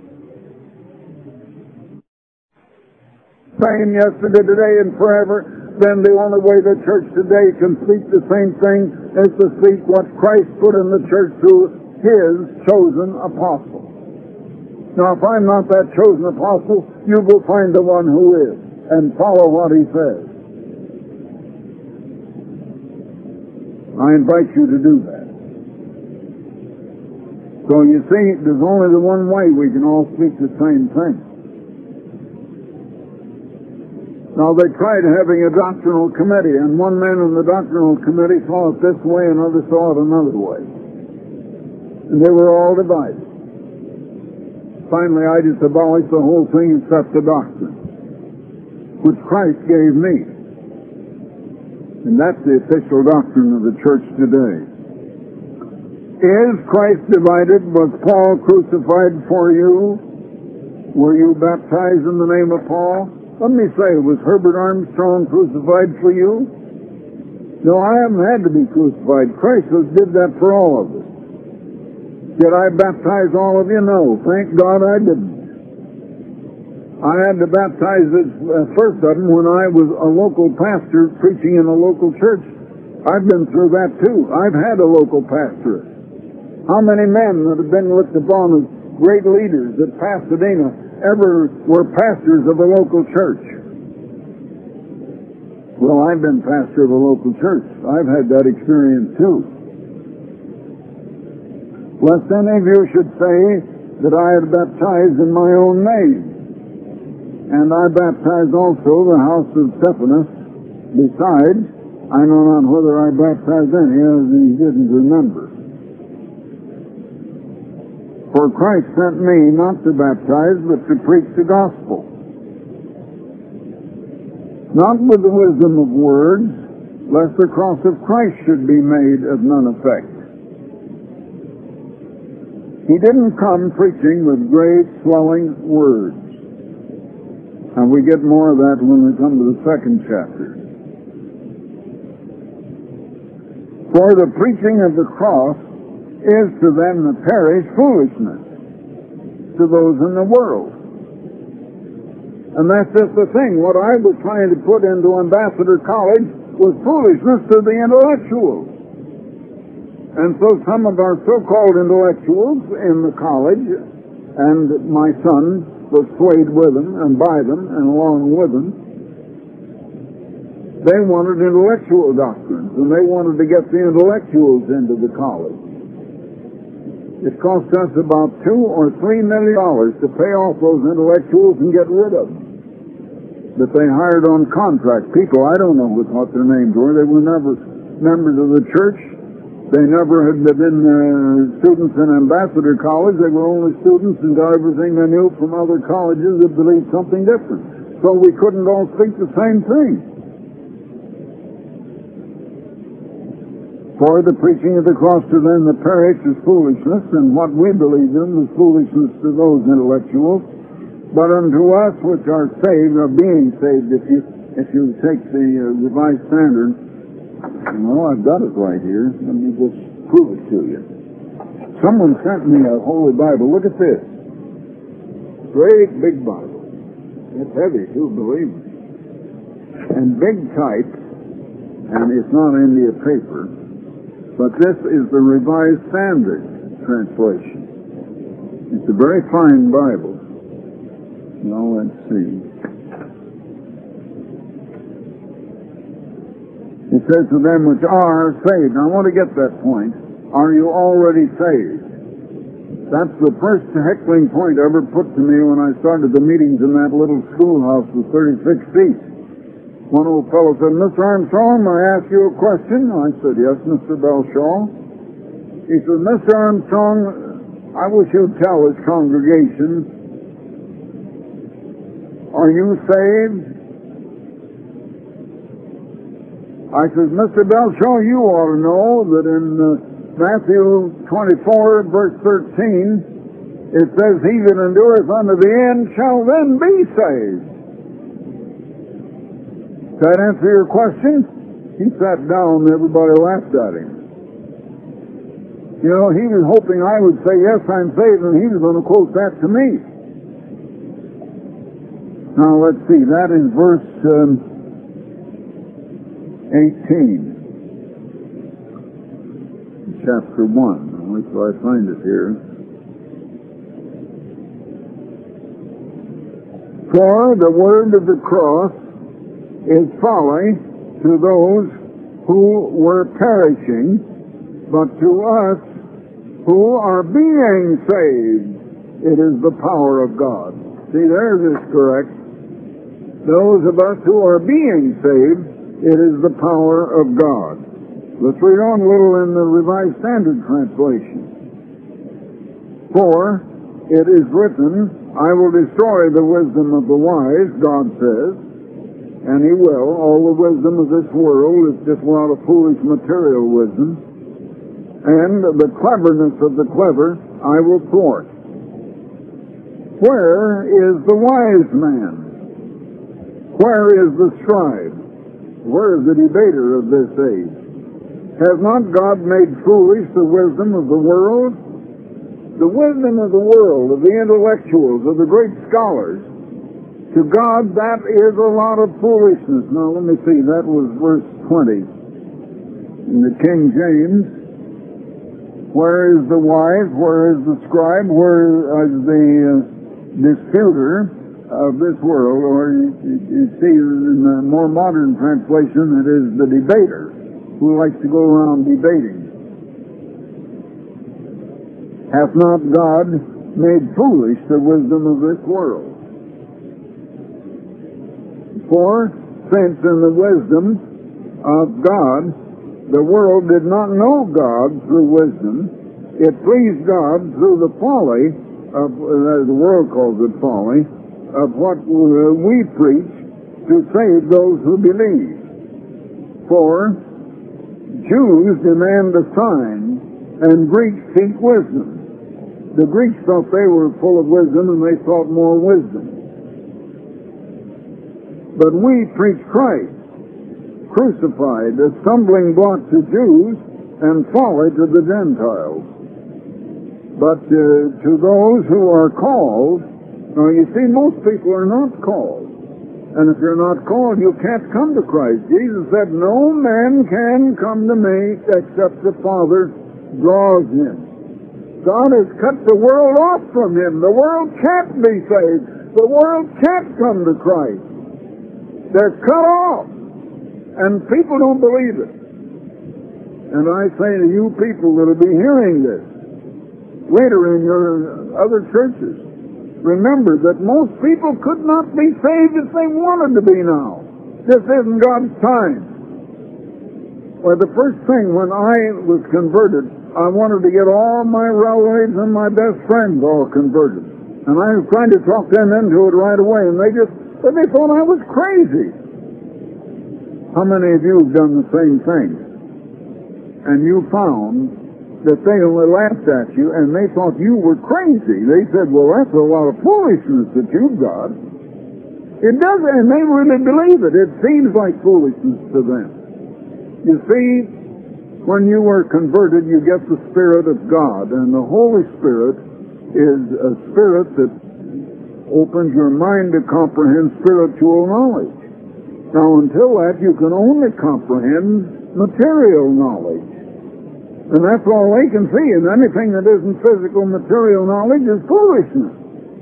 Same yesterday, today, and forever. then the only way the church today can speak the same thing is to speak what Christ put in the church through His chosen apostle. Now, if I'm not that chosen apostle, you will find the one who is and follow what he says. I invite you to do that. So you see, there's only the one way we can all speak the same thing. Now, they tried having a doctrinal committee, and one man in the doctrinal committee saw it this way, and others saw it another way. And they were all divided. Finally, I just abolished the whole thing except the doctrine, which Christ gave me. And that's the official doctrine of the church today. Is Christ divided? Was Paul crucified for you? Were you baptized in the name of Paul? Let me say, was Herbert Armstrong crucified for you? No, I haven't had to be crucified. Christ did that for all of us. Did I baptize all of you? No. Thank God I didn't. I had to baptize the first of them when I was a local pastor preaching in a local church. I've been through that too. I've had a local pastorate. How many men that have been looked upon as great leaders at Pasadena ever were pastors of a local church? Well, I've been pastor of a local church. I've had that experience too. Lest any of you should say that I had baptized in my own name. And I baptized also the house of Stephanus. Besides, I know not whether I baptized any, as he didn't remember. For Christ sent me not to baptize, but to preach the gospel. Not with the wisdom of words, lest the cross of Christ should be made of none effect. He didn't come preaching with great swelling words. And we get more of that when we come to the second chapter. For the preaching of the cross is to them that perish foolishness, to those in the world. And that's just the thing. What I was trying to put into Ambassador College was foolishness to the intellectuals. And so some of our so-called intellectuals in the college, and my son was swayed with them and by them and along with them, they wanted intellectual doctrines, and they wanted to get the intellectuals into the college. It cost us about $2 or $3 million to pay off those intellectuals and get rid of them. That they hired on contract. People, I don't know what their names were. They were never members of the church. They never had been students in Ambassador College. They were only students and got everything they knew from other colleges that believed something different. So we couldn't all speak the same thing. For the preaching of the cross to them that perish is foolishness, and what we believe in is foolishness to those intellectuals. But unto us which are saved, are being saved, if you take the Revised Standard. No, I've got it right here. Let me just prove it to you. Someone sent me a Holy Bible. Look at this. Great big Bible. It's heavy too, believe me. And big type, and it's not India paper, but this is the Revised Standard translation. It's a very fine Bible. Now let's see. It says to them which are saved. Now I want to get that point. Are you already saved? That's the first heckling point ever put to me when I started the meetings in that little schoolhouse with 36 seats. One old fellow said, Mr. Armstrong, may I ask you a question? I said, yes, Mr. Belshaw. He said, Mr. Armstrong, I wish you'd tell this congregation, are you saved? I said, Mr. Belshaw, you ought to know that in Matthew 24, verse 13, it says, he that endureth unto the end shall then be saved. Does that answer your question? He sat down and everybody laughed at him. You know, he was hoping I would say, yes, I'm saved, and he was going to quote that to me. Now, let's see, that is verse 18. Chapter 1. Wait till I find it here. For the word of the cross is folly to those who were perishing, but to us who are being saved, it is the power of God. See, there's this correct. Those of us who are being saved, it is the power of God. Let's read on a little in the Revised Standard Translation. For it is written, I will destroy the wisdom of the wise, God says, and He will. All the wisdom of this world is just a lot of foolish material wisdom. And the cleverness of the clever I will thwart. Where is the wise man? Where is the scribe? Where is the debater of this age? Has not God made foolish the wisdom of the world? The wisdom of the world, of the intellectuals, of the great scholars, to God that is a lot of foolishness. Now let me see, that was verse 20 in the King James. Where is the wise? Where is the scribe? Where is the disputer of this world? Or you see in the more modern translation, it is the debater who likes to go around debating. Hath not God made foolish the wisdom of this world? For since in the wisdom of God the world did not know God through wisdom, it pleased God through the folly of, as the world calls it folly, of what we preach to save those who believe. For Jews demand a sign, and Greeks seek wisdom. The Greeks thought they were full of wisdom, and they sought more wisdom. But we preach Christ, crucified, a stumbling block to Jews, and folly to the Gentiles. But to those who are called, now you see, most people are not called. And if you're not called, you can't come to Christ. Jesus said, no man can come to me except the Father draws him. God has cut the world off from him. The world can't be saved. The world can't come to Christ. They're cut off. And people don't believe it. And I say to you people that will be hearing this later in your other churches, remember that most people could not be saved if they wanted to be now. This isn't God's time. Well, the first thing when I was converted, I wanted to get all my relatives and my best friends all converted. And I was trying to talk them into it right away, and they thought I was crazy. How many of you have done the same thing? And you found that they only laughed at you, and they thought you were crazy. They said, well, that's a lot of foolishness that you've got. It doesn't, and they really believe it. It seems like foolishness to them. You see, when you are converted, you get the Spirit of God, and the Holy Spirit is a spirit that opens your mind to comprehend spiritual knowledge. Now, until that, you can only comprehend material knowledge. And that's all they can see, and anything that isn't physical material knowledge is foolishness.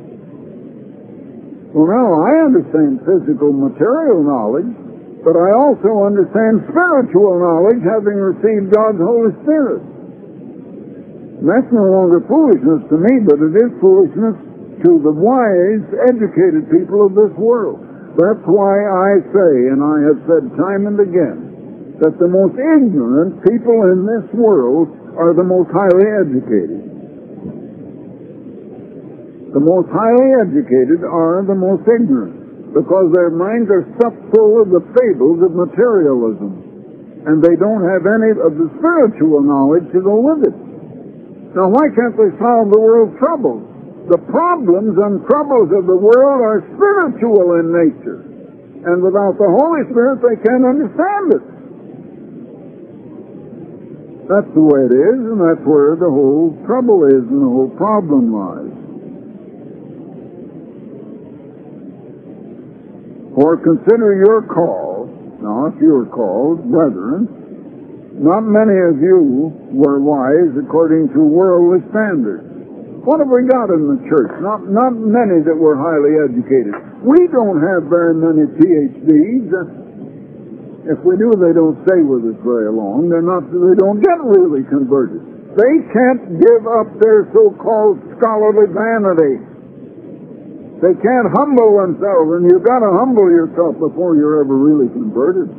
Well, now, I understand physical material knowledge, but I also understand spiritual knowledge, having received God's Holy Spirit. And that's no longer foolishness to me, but it is foolishness to the wise, educated people of this world. That's why I say, and I have said time and again, that the most ignorant people in this world are the most highly educated. The most highly educated are the most ignorant, because their minds are stuffed full of the fables of materialism, and they don't have any of the spiritual knowledge to go with it. Now, why can't they solve the world's troubles? The problems and troubles of the world are spiritual in nature, and without the Holy Spirit, they can't understand it. That's the way it is, and that's where the whole trouble is and the whole problem lies. For consider your call. Now, if you are called brethren, not many of you were wise according to worldly standards. What have we got in the church? Not many that were highly educated. We don't have very many PhDs. If we do, they don't stay with us very long. They don't get really converted. They can't give up their so-called scholarly vanity. They can't humble themselves, and you've got to humble yourself before you're ever really converted.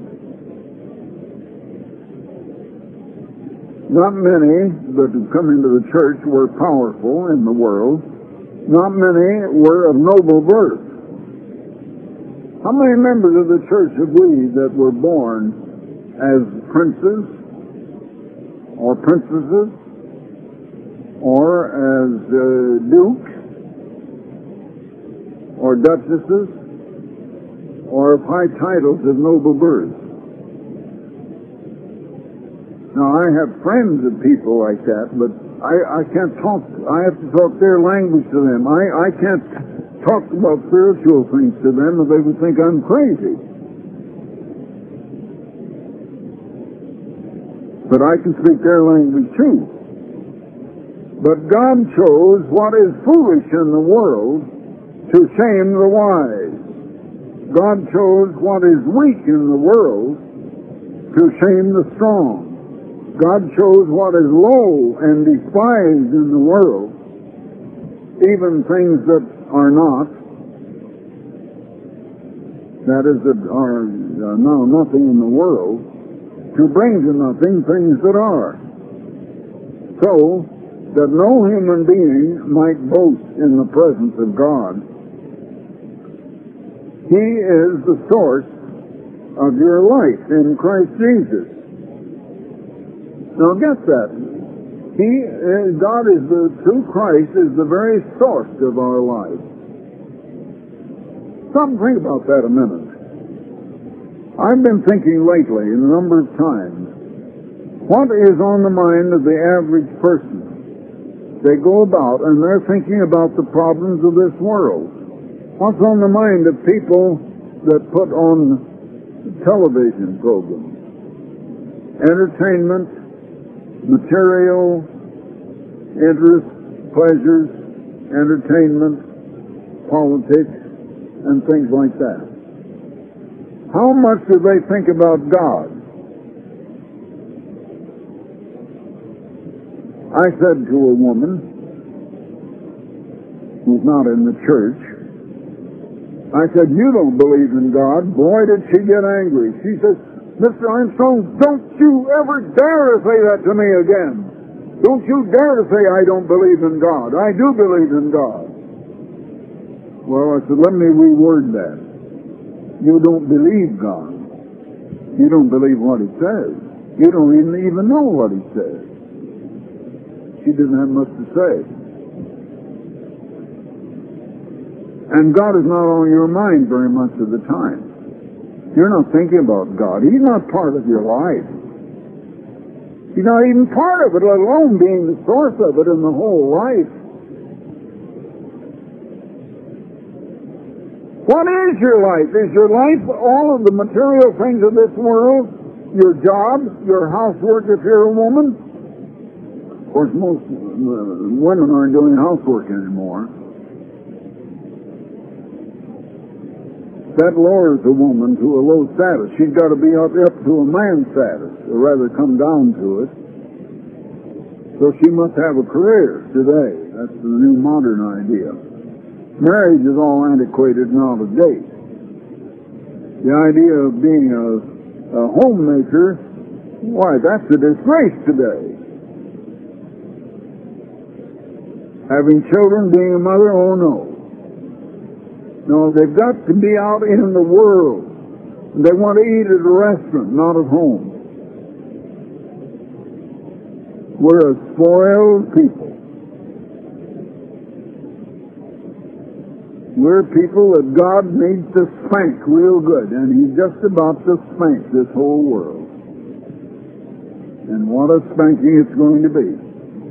Not many that have come into the church were powerful in the world. Not many were of noble birth. How many members of the church have we that were born as princes or princesses or as dukes or duchesses or of high titles of noble birth? Now, I have friends of people like that, but I can't talk. I have to talk their language to them. I can't talk about spiritual things to them, or they would think I'm crazy. But I can speak their language too. But God chose what is foolish in the world to shame the wise. God chose what is weak in the world to shame the strong. God chose what is low and despised in the world, even things that are not, that is, that are now nothing in the world, to bring to nothing things that are, so that no human being might boast in the presence of God. He is the source of your life in Christ Jesus. Now get that. God is through Christ is the very source of our life. Stop and think about that a minute. I've been thinking lately, a number of times, what is on the mind of the average person? They go about and they're thinking about the problems of this world. What's on the mind of people that put on television programs? Entertainment, material, interest, pleasures, entertainment, politics, and things like that. How much do they think about God? I said to a woman who's not in the church, I said, "You don't believe in God." Boy, did she get angry. She says, "Mr. Armstrong, don't you ever dare to say that to me again. Don't you dare to say I don't believe in God. I do believe in God." Well, I said, let me reword that. You don't believe God. You don't believe what He says. You don't even know what He says. She didn't have much to say. And God is not on your mind very much of the time. You're not thinking about God. He's not part of your life. He's not even part of it, let alone being the source of it in the whole life. What is your life? Is your life all of the material things of this world? Your job? Your housework if you're a woman? Of course, most women aren't doing housework anymore. That lowers a woman to a low status. She's got to be up to a man's status, or rather come down to it. So she must have a career today. That's the new modern idea. Marriage is all antiquated and out of date. The idea of being a homemaker, why, that's a disgrace today. Having children, being a mother, oh no. No, they've got to be out in the world. They want to eat at a restaurant, not at home. We're a spoiled people. We're people that God needs to spank real good, and He's just about to spank this whole world. And what a spanking it's going to be.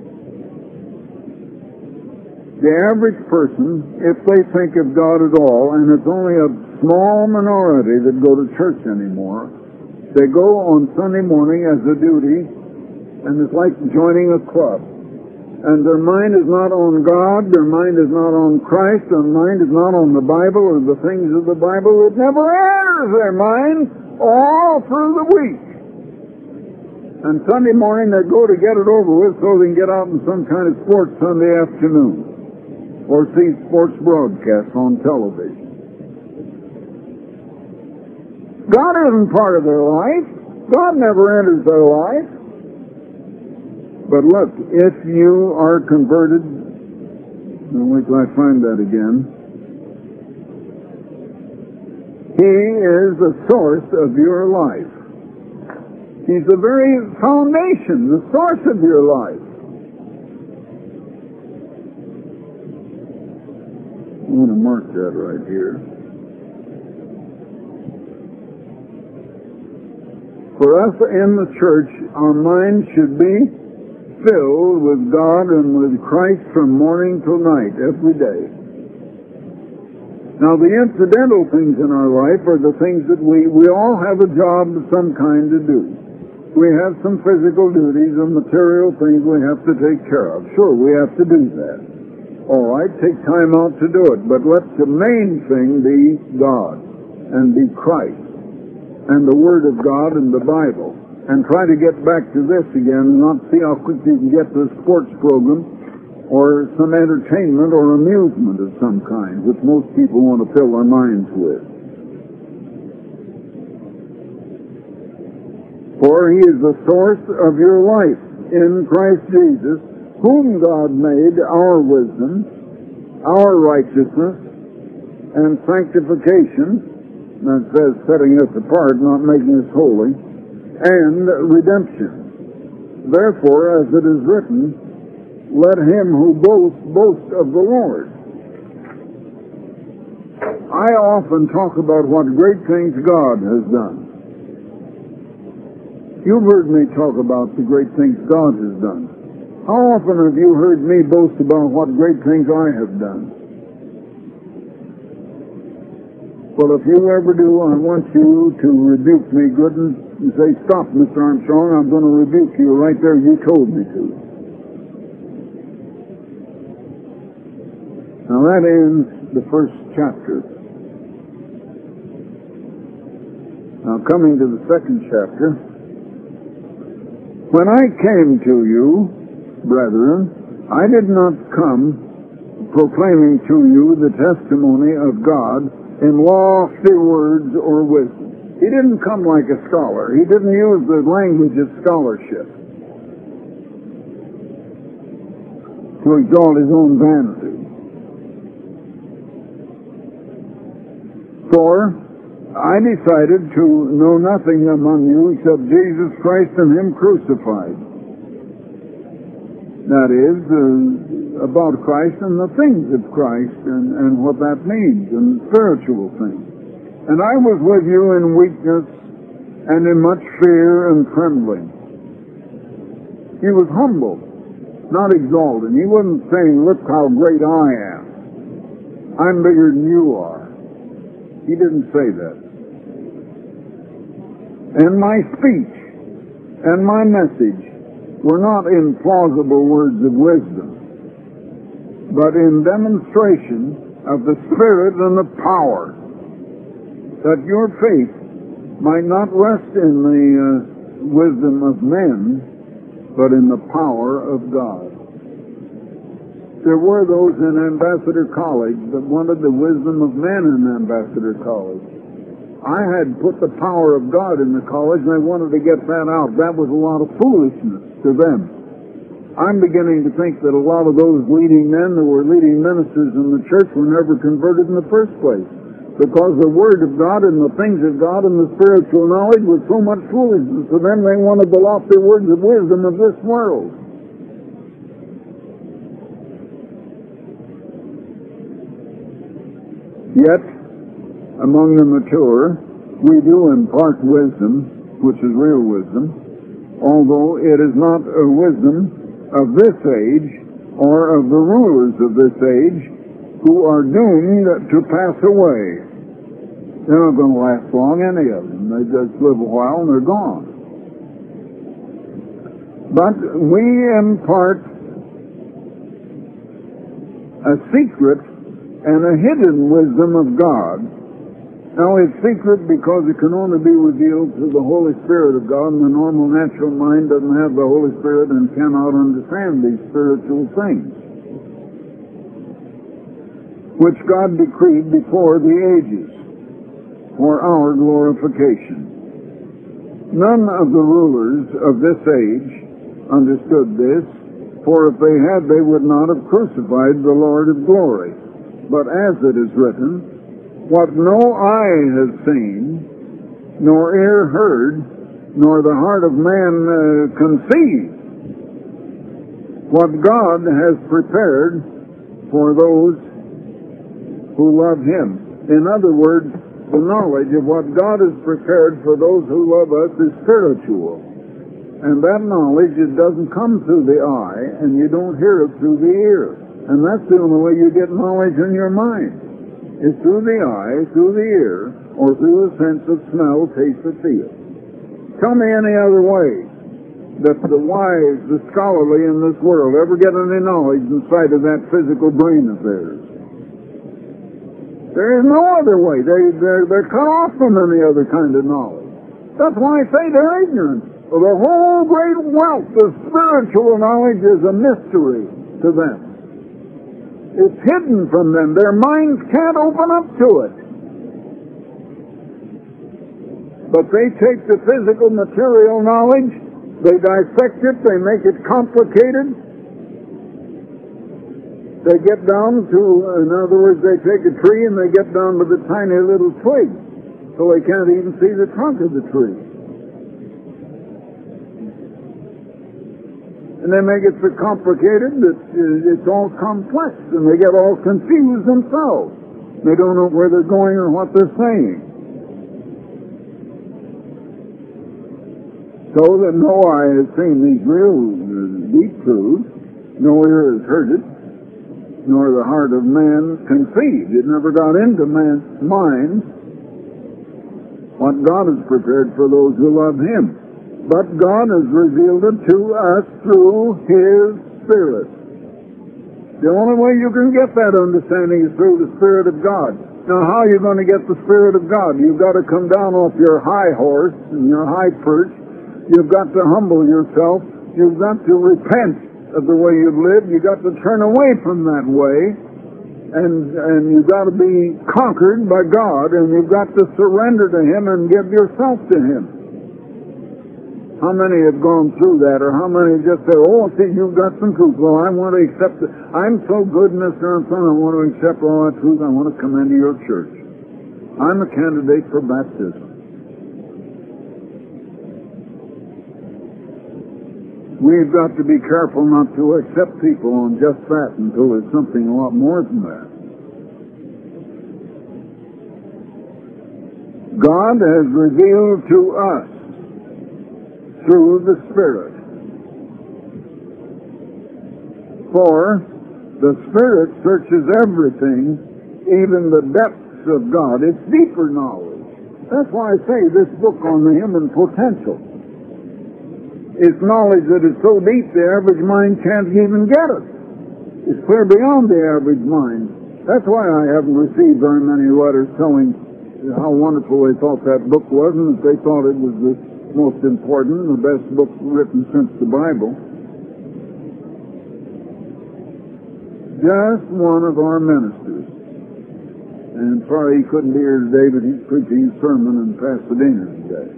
The average person, if they think of God at all, and it's only a small minority that go to church anymore, They go on Sunday morning as a duty, and it's like joining a club. And their mind is not on God, their mind is not on Christ, their mind is not on the Bible or the things of the Bible. It never enters their mind all through the week. And Sunday morning they go to get it over with so they can get out in some kind of sports Sunday afternoon or see sports broadcasts on television. God isn't part of their life. God never enters their life. But look, if you are converted, wait till I find that again. He is the source of your life. He's the very foundation, the source of your life. I want to mark that right here. For us in the church, our mind should be filled with God and with Christ from morning till night, every day. Now, the incidental things in our life are the things that we all have a job of some kind to do. We have some physical duties and material things we have to take care of. Sure, we have to do that. All right, take time out to do it, but let the main thing be God and be Christ and the Word of God and the Bible. And try to get back to this again and not see how quick you can get to a sports program or some entertainment or amusement of some kind, which most people want to fill their minds with. For He is the source of your life in Christ Jesus, whom God made our wisdom, our righteousness, and sanctification. That says setting us apart, not making us holy, and redemption. Therefore, as it is written, let him who boasts, boast of the Lord. I often talk about what great things God has done. You've heard me talk about the great things God has done. How often have you heard me boast about what great things I have done? Well, if you ever do, I want you to rebuke me good and say, stop, Mr. Armstrong, I'm going to rebuke you right there. You told me to. Now that ends the first chapter. Now coming to the second chapter. When I came to you, brethren, I did not come proclaiming to you the testimony of God in lofty words or wisdom. He didn't come like a scholar. He didn't use the language of scholarship to exalt his own vanity. For I decided to know nothing among you except Jesus Christ and Him crucified. That is, about Christ and the things of Christ and what that means and spiritual things. And I was with you in weakness and in much fear and trembling. He was humble, not exalted. He wasn't saying, look how great I am. I'm bigger than you are. He didn't say that. And my speech and my message were not in plausible words of wisdom, but in demonstration of the Spirit and the power, that your faith might not rest in the wisdom of men, but in the power of God. There were those in Ambassador College that wanted the wisdom of men in Ambassador College. I had put the power of God in the college, and I wanted to get that out. That was a lot of foolishness to them. I'm beginning to think that a lot of those leading men that were leading ministers in the church were never converted in the first place, because the Word of God and the things of God and the spiritual knowledge was so much foolishness to them. They wanted the lofty words of wisdom of this world. Yet, among the mature, we do impart wisdom, which is real wisdom, although it is not a wisdom of this age or of the rulers of this age who are doomed to pass away. They're not going to last long, any of them. They just live a while and they're gone. But we impart a secret and a hidden wisdom of God. Now, it's secret because it can only be revealed through the Holy Spirit of God, and the normal natural mind doesn't have the Holy Spirit and cannot understand these spiritual things, which God decreed before the ages for our glorification. None of the rulers of this age understood this, for if they had, they would not have crucified the Lord of glory. But as it is written, what no eye has seen, nor ear heard, nor the heart of man conceived, what God has prepared for those who love Him. In other words, the knowledge of what God has prepared for those who love us is spiritual. And that knowledge, it doesn't come through the eye, and you don't hear it through the ear. And that's the only way you get knowledge in your mind. Is through the eye, through the ear, or through the sense of smell, taste, or feel. Tell me any other way that the wise, the scholarly in this world ever get any knowledge inside of that physical brain of theirs. There is no other way. They're cut off from any other kind of knowledge. That's why I say they're ignorant. Well, the whole great wealth of spiritual knowledge is a mystery to them. It's hidden from them. Their minds can't open up to it. But they take the physical material knowledge, they dissect it, they make it complicated. They get down to, in other words, they take a tree and they get down to the tiny little twig, so they can't even see the trunk of the tree. And they make it so complicated that it's all complex, and they get all confused themselves. They don't know where they're going or what they're saying. So that no eye has seen these real deep truths, no ear has heard it, nor the heart of man conceived. It never got into man's mind what God has prepared for those who love Him. But God has revealed it to us through His Spirit. The only way you can get that understanding is through the Spirit of God. Now, how are you going to get the Spirit of God? You've got to come down off your high horse and your high perch. You've got to humble yourself. You've got to repent of the way you've lived. You've got to turn away from that way. And you've got to be conquered by God. And you've got to surrender to Him and give yourself to Him. How many have gone through that, or how many just say, oh, see, you've got some truth. Well, I want to accept it. I'm so good, Mr. Armstrong, I want to accept all that truth. I want to come into your church. I'm a candidate for baptism. We've got to be careful not to accept people on just that until it's something a lot more than that. God has revealed to us through the Spirit. For the Spirit searches everything, even the depths of God. It's deeper knowledge. That's why I say this book on the human potential. It's knowledge that is so deep the average mind can't even get it. It's clear beyond the average mind. That's why I haven't received very many letters telling how wonderful they thought that book was, and that they thought it was the most important, the best book written since the Bible. Just one of our ministers, and sorry he couldn't be here today, but he's preaching his sermon in Pasadena today.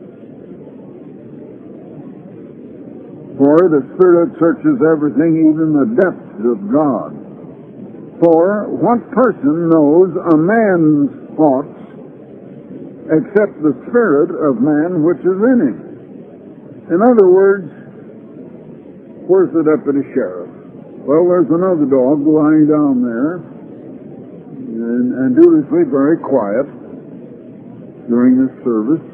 For the Spirit searches everything, even the depths of God. For what person knows a man's thoughts except the spirit of man which is in him? In other words, where's the deputy sheriff? Well, there's another dog lying down there, and dutifully very quiet during this service.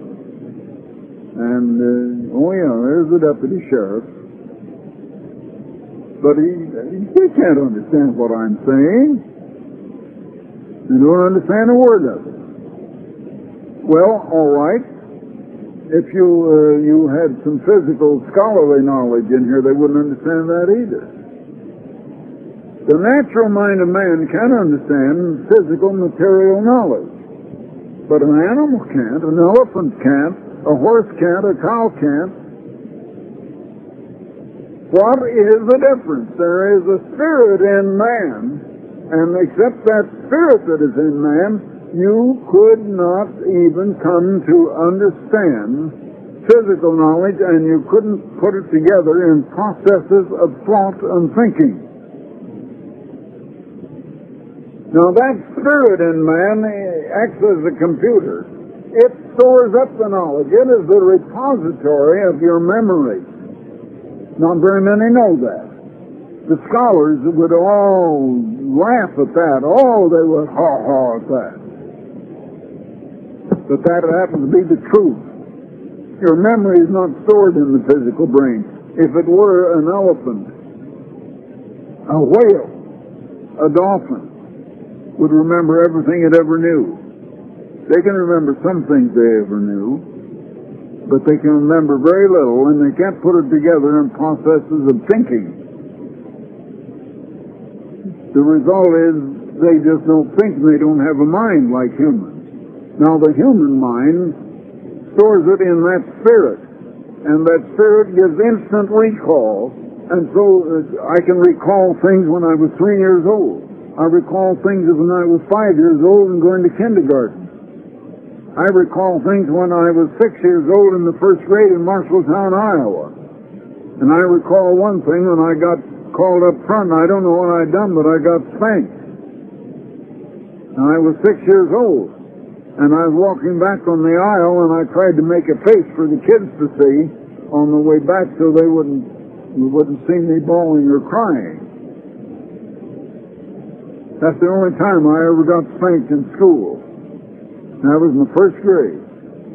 And, oh yeah, there's the deputy sheriff. But he can't understand what I'm saying. He don't understand a word of it. Well, all right. If you had some physical scholarly knowledge in here, they wouldn't understand that either. The natural mind of man can understand physical material knowledge, but an animal can't, an elephant can't, a horse can't, a cow can't. What is the difference? There is a spirit in man, and except that spirit that is in man, you could not even come to understand physical knowledge, and you couldn't put it together in processes of thought and thinking. Now that spirit in man acts as a computer. It stores up the knowledge. It is the repository of your memory. Not very many know that. The scholars would all laugh at that. Oh, they would ha-ha at that. But that happens to be the truth. Your memory is not stored in the physical brain. If it were an elephant, a whale, a dolphin, would remember everything it ever knew. They can remember some things they ever knew, but they can remember very little, and they can't put it together in processes of thinking. The result is they just don't think, and they don't have a mind like humans. Now the human mind stores it in that spirit, and that spirit gives instant recall, and so I can recall things when I was 3 years old. I recall things when I was 5 years old and going to kindergarten. I recall things when I was 6 years old in the first grade in Marshalltown, Iowa. And I recall one thing when I got called up front. I don't know what I'd done, but I got spanked. And I was 6 years old. And I was walking back on the aisle, and I tried to make a face for the kids to see on the way back so they wouldn't see me bawling or crying. That's the only time I ever got spanked in school. That was in the first grade.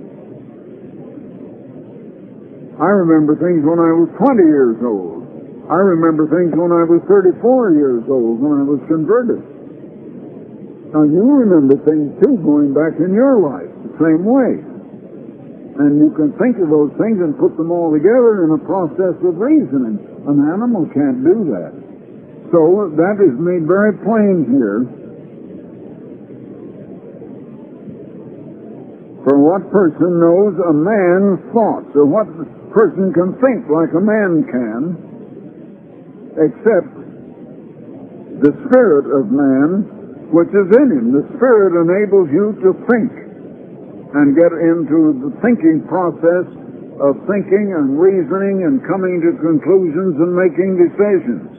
I remember things when I was 20 years old. I remember things when I was 34 years old, when I was converted. Now, you remember things, too, going back in your life, the same way. And you can think of those things and put them all together in a process of reasoning. An animal can't do that. So that is made very plain here. For what person knows a man's thoughts, or what person can think like a man can, except the spirit of man which is in him. The spirit enables you to think and get into the thinking process of thinking and reasoning and coming to conclusions and making decisions.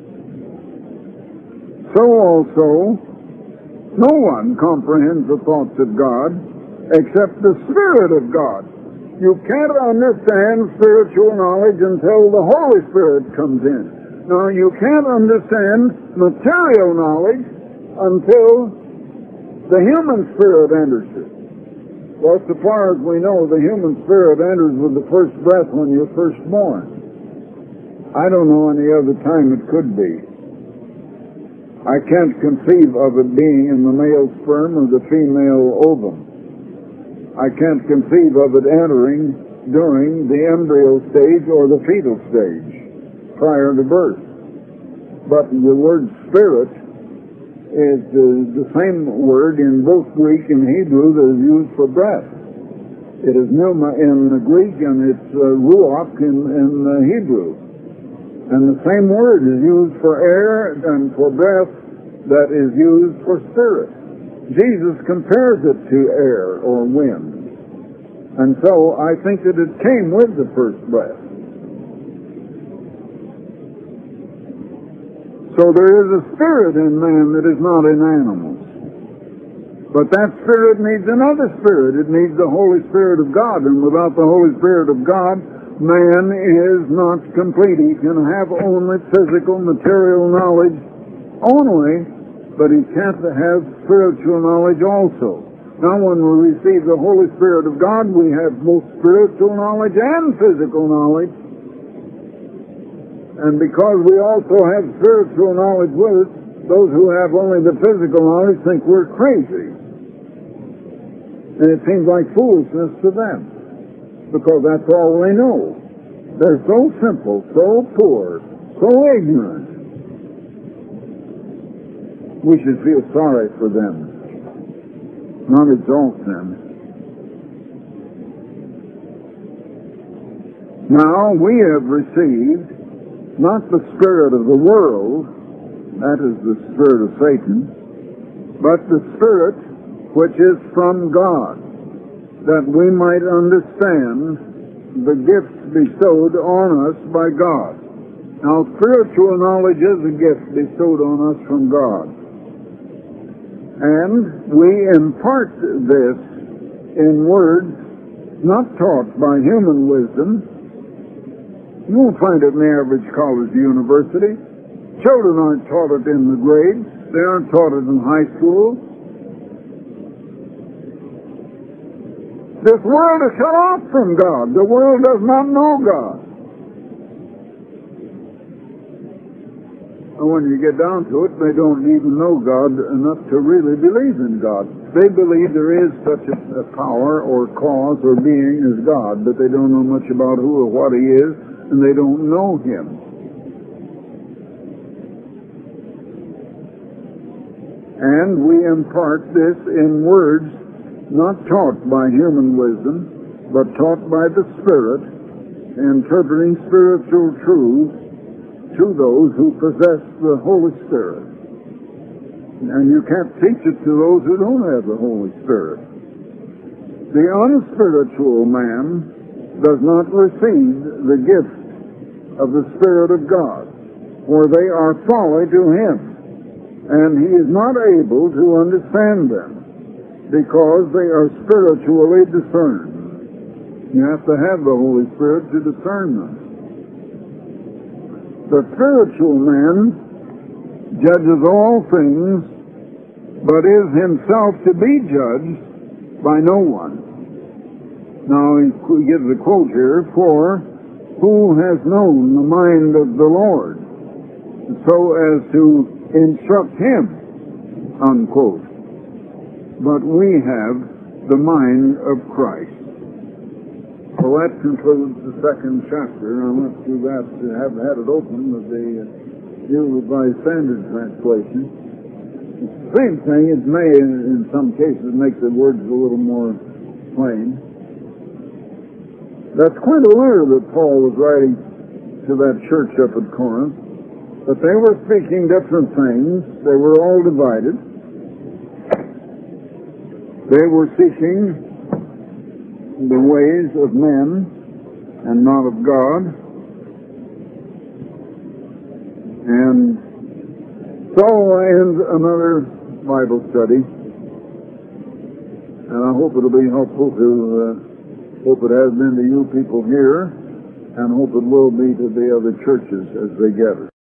So also, no one comprehends the thoughts of God except the Spirit of God. You can't understand spiritual knowledge until the Holy Spirit comes in. Now, you can't understand material knowledge until the human spirit enters it. Well, so far as we know, the human spirit enters with the first breath when you're first born. I don't know any other time it could be. I can't conceive of it being in the male sperm or the female ovum. I can't conceive of it entering during the embryo stage or the fetal stage prior to birth. But the word spirit is the same word in both Greek and Hebrew that is used for breath. It is pneuma in the Greek and it's ruach in Hebrew. And the same word is used for air and for breath that is used for spirit. Jesus compares it to air or wind. And so I think that it came with the first breath. So there is a spirit in man that is not in animals. But that spirit needs another spirit. It needs the Holy Spirit of God. And without the Holy Spirit of God, man is not complete. He can have only physical, material knowledge only, but he can't have spiritual knowledge also. Now, when we receive the Holy Spirit of God, we have both spiritual knowledge and physical knowledge. And because we also have spiritual knowledge with us, those who have only the physical knowledge think we're crazy. And it seems like foolishness to them, because that's all they know. They're so simple, so poor, so ignorant. We should feel sorry for them, not exalt them. Now we have received not the spirit of the world, that is the spirit of Satan, but the Spirit which is from God, that we might understand the gifts bestowed on us by God. Now, spiritual knowledge is a gift bestowed on us from God. And we impart this in words not taught by human wisdom. You won't find it in the average college or university. Children aren't taught it in the grades. They aren't taught it in high school. This world is shut off from God. The world does not know God. And when you get down to it, they don't even know God enough to really believe in God. They believe there is such a power or cause or being as God, but they don't know much about who or what He is, and they don't know Him. And we impart this in words not taught by human wisdom, but taught by the Spirit, interpreting spiritual truths to those who possess the Holy Spirit. And you can't teach it to those who don't have the Holy Spirit. The unspiritual man does not receive the gift of the Spirit of God, for they are folly to him, and he is not able to understand them, because they are spiritually discerned. You have to have the Holy Spirit to discern them. The spiritual man judges all things, but is himself to be judged by no one. Now he gives a quote here, for who has known the mind of the Lord, so as to instruct him, unquote. But we have the mind of Christ. Well, that concludes the second chapter. I went through that, haven't had it open, with the New Revised Standard Translation. It's the same thing. It may, in some cases, make the words a little more plain. That's quite a letter that Paul was writing to that church up at Corinth. But they were speaking different things. They were all divided. They were seeking the ways of men and not of God. And so ends another Bible study. And I hope it'll be helpful to, hope it has been to you people here, and hope it will be to the other churches as they gather.